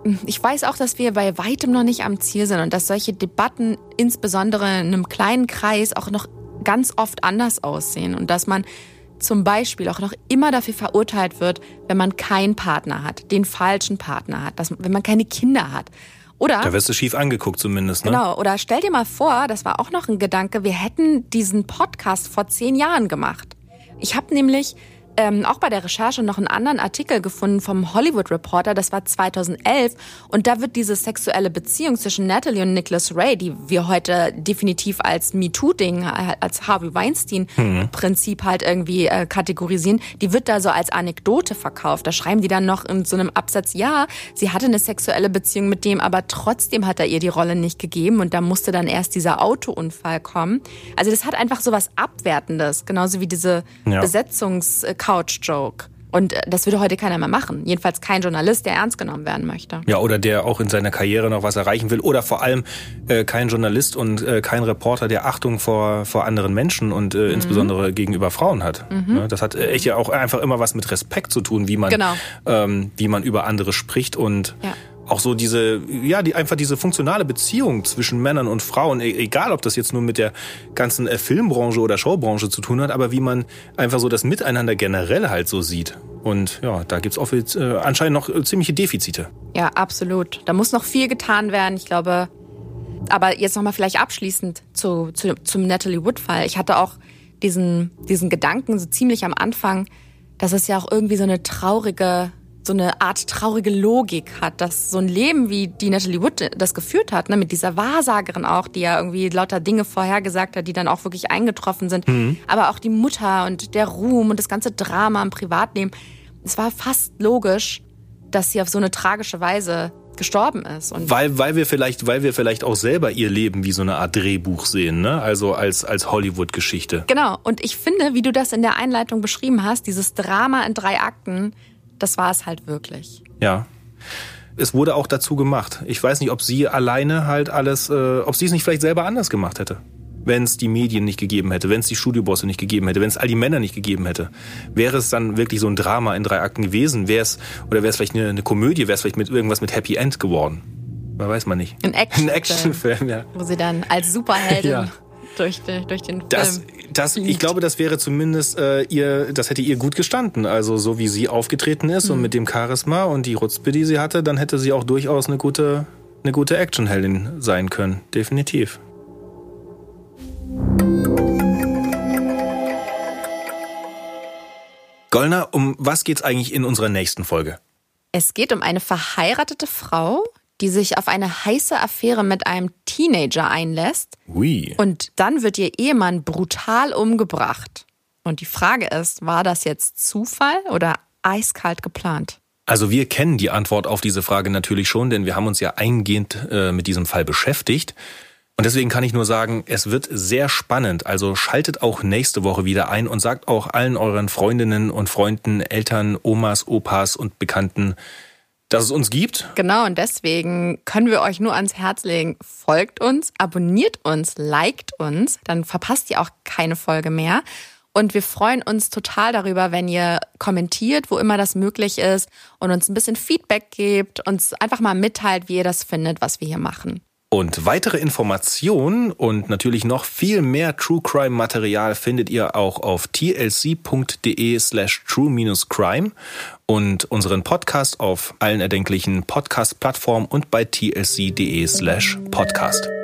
ich weiß auch, dass wir bei weitem noch nicht am Ziel sind und dass solche Debatten insbesondere in einem kleinen Kreis auch noch ganz oft anders aussehen und dass man zum Beispiel auch noch immer dafür verurteilt wird, wenn man keinen Partner hat, den falschen Partner hat, dass, wenn man keine Kinder hat. Oder, da wirst du schief angeguckt zumindest, ne? Genau, oder stell dir mal vor, das war auch noch ein Gedanke, wir hätten diesen Podcast vor zehn Jahren gemacht. Ich habe nämlich ähm, auch bei der Recherche noch einen anderen Artikel gefunden vom Hollywood Reporter, das war zweitausendelf und da wird diese sexuelle Beziehung zwischen Natalie und Nicholas Ray, die wir heute definitiv als MeToo-Ding, als Harvey Weinstein-Prinzip halt irgendwie äh, kategorisieren, die wird da so als Anekdote verkauft. Da schreiben die dann noch in so einem Absatz, ja, sie hatte eine sexuelle Beziehung mit dem, aber trotzdem hat er ihr die Rolle nicht gegeben und da musste dann erst dieser Autounfall kommen. Also das hat einfach so was Abwertendes, genauso wie diese ja. Besetzungs- Couch-Joke. Und das würde heute keiner mehr machen. Jedenfalls kein Journalist, der ernst genommen werden möchte. Ja, oder der auch in seiner Karriere noch was erreichen will. Oder vor allem äh, kein Journalist und äh, kein Reporter, der Achtung vor, vor anderen Menschen und äh, mhm. insbesondere gegenüber Frauen hat. Mhm. Ja, das hat äh, echt ja auch einfach immer was mit Respekt zu tun, wie man, genau. ähm, wie man über andere spricht und ja. auch so diese, ja, die, einfach diese funktionale Beziehung zwischen Männern und Frauen, egal ob das jetzt nur mit der ganzen äh, Filmbranche oder Showbranche zu tun hat, aber wie man einfach so das Miteinander generell halt so sieht. Und ja, da gibt's auch äh, anscheinend noch äh, ziemliche Defizite. Ja, absolut. Da muss noch viel getan werden, ich glaube. Aber jetzt nochmal vielleicht abschließend zu, zu, zum Natalie Wood-Fall. Ich hatte auch diesen, diesen Gedanken so ziemlich am Anfang, dass es ja auch irgendwie so eine traurige so eine Art traurige Logik hat, dass so ein Leben, wie die Natalie Wood das geführt hat, ne, mit dieser Wahrsagerin auch, die ja irgendwie lauter Dinge vorhergesagt hat, die dann auch wirklich eingetroffen sind, mhm. aber auch die Mutter und der Ruhm und das ganze Drama im Privatleben. Es war fast logisch, dass sie auf so eine tragische Weise gestorben ist. Und weil, weil wir vielleicht, weil wir vielleicht auch selber ihr Leben wie so eine Art Drehbuch sehen, ne? Also als, als Hollywood-Geschichte. Genau. Und ich finde, wie du das in der Einleitung beschrieben hast, dieses Drama in drei Akten, das war es halt wirklich. Ja. Es wurde auch dazu gemacht. Ich weiß nicht, ob sie alleine halt alles, äh, ob sie es nicht vielleicht selber anders gemacht hätte. Wenn es die Medien nicht gegeben hätte, wenn es die Studiobosse nicht gegeben hätte, wenn es all die Männer nicht gegeben hätte. Wäre es dann wirklich so ein Drama in drei Akten gewesen? Wäre es, oder wäre es vielleicht eine, eine Komödie? Wäre es vielleicht mit irgendwas mit Happy End geworden? Da weiß man nicht. Ein Actionfilm. Ein Actionfilm, ja. Wo sie dann als Superheldin ja. durch, die, durch den Film das, das, ich glaube, das wäre zumindest äh, ihr, das hätte ihr gut gestanden. Also so wie sie aufgetreten ist mhm. und mit dem Charisma und die Chutzpe, die sie hatte, dann hätte sie auch durchaus eine gute, eine gute Actionheldin sein können. Definitiv. Goldner, um was geht's eigentlich in unserer nächsten Folge? Es geht um eine verheiratete Frau, die sich auf eine heiße Affäre mit einem Teenager einlässt. Ui. Und dann wird ihr Ehemann brutal umgebracht. Und die Frage ist, war das jetzt Zufall oder eiskalt geplant? Also wir kennen die Antwort auf diese Frage natürlich schon, denn wir haben uns ja eingehend äh, mit diesem Fall beschäftigt. Und deswegen kann ich nur sagen, es wird sehr spannend. Also schaltet auch nächste Woche wieder ein und sagt auch allen euren Freundinnen und Freunden, Eltern, Omas, Opas und Bekannten, dass es uns gibt. Genau, und deswegen können wir euch nur ans Herz legen, folgt uns, abonniert uns, liked uns, dann verpasst ihr auch keine Folge mehr. Und wir freuen uns total darüber, wenn ihr kommentiert, wo immer das möglich ist und uns ein bisschen Feedback gebt, uns einfach mal mitteilt, wie ihr das findet, was wir hier machen. Und weitere Informationen und natürlich noch viel mehr True Crime Material findet ihr auch auf tlc.de slash true-crime und unseren Podcast auf allen erdenklichen Podcast-Plattformen und bei tlc.de slash podcast.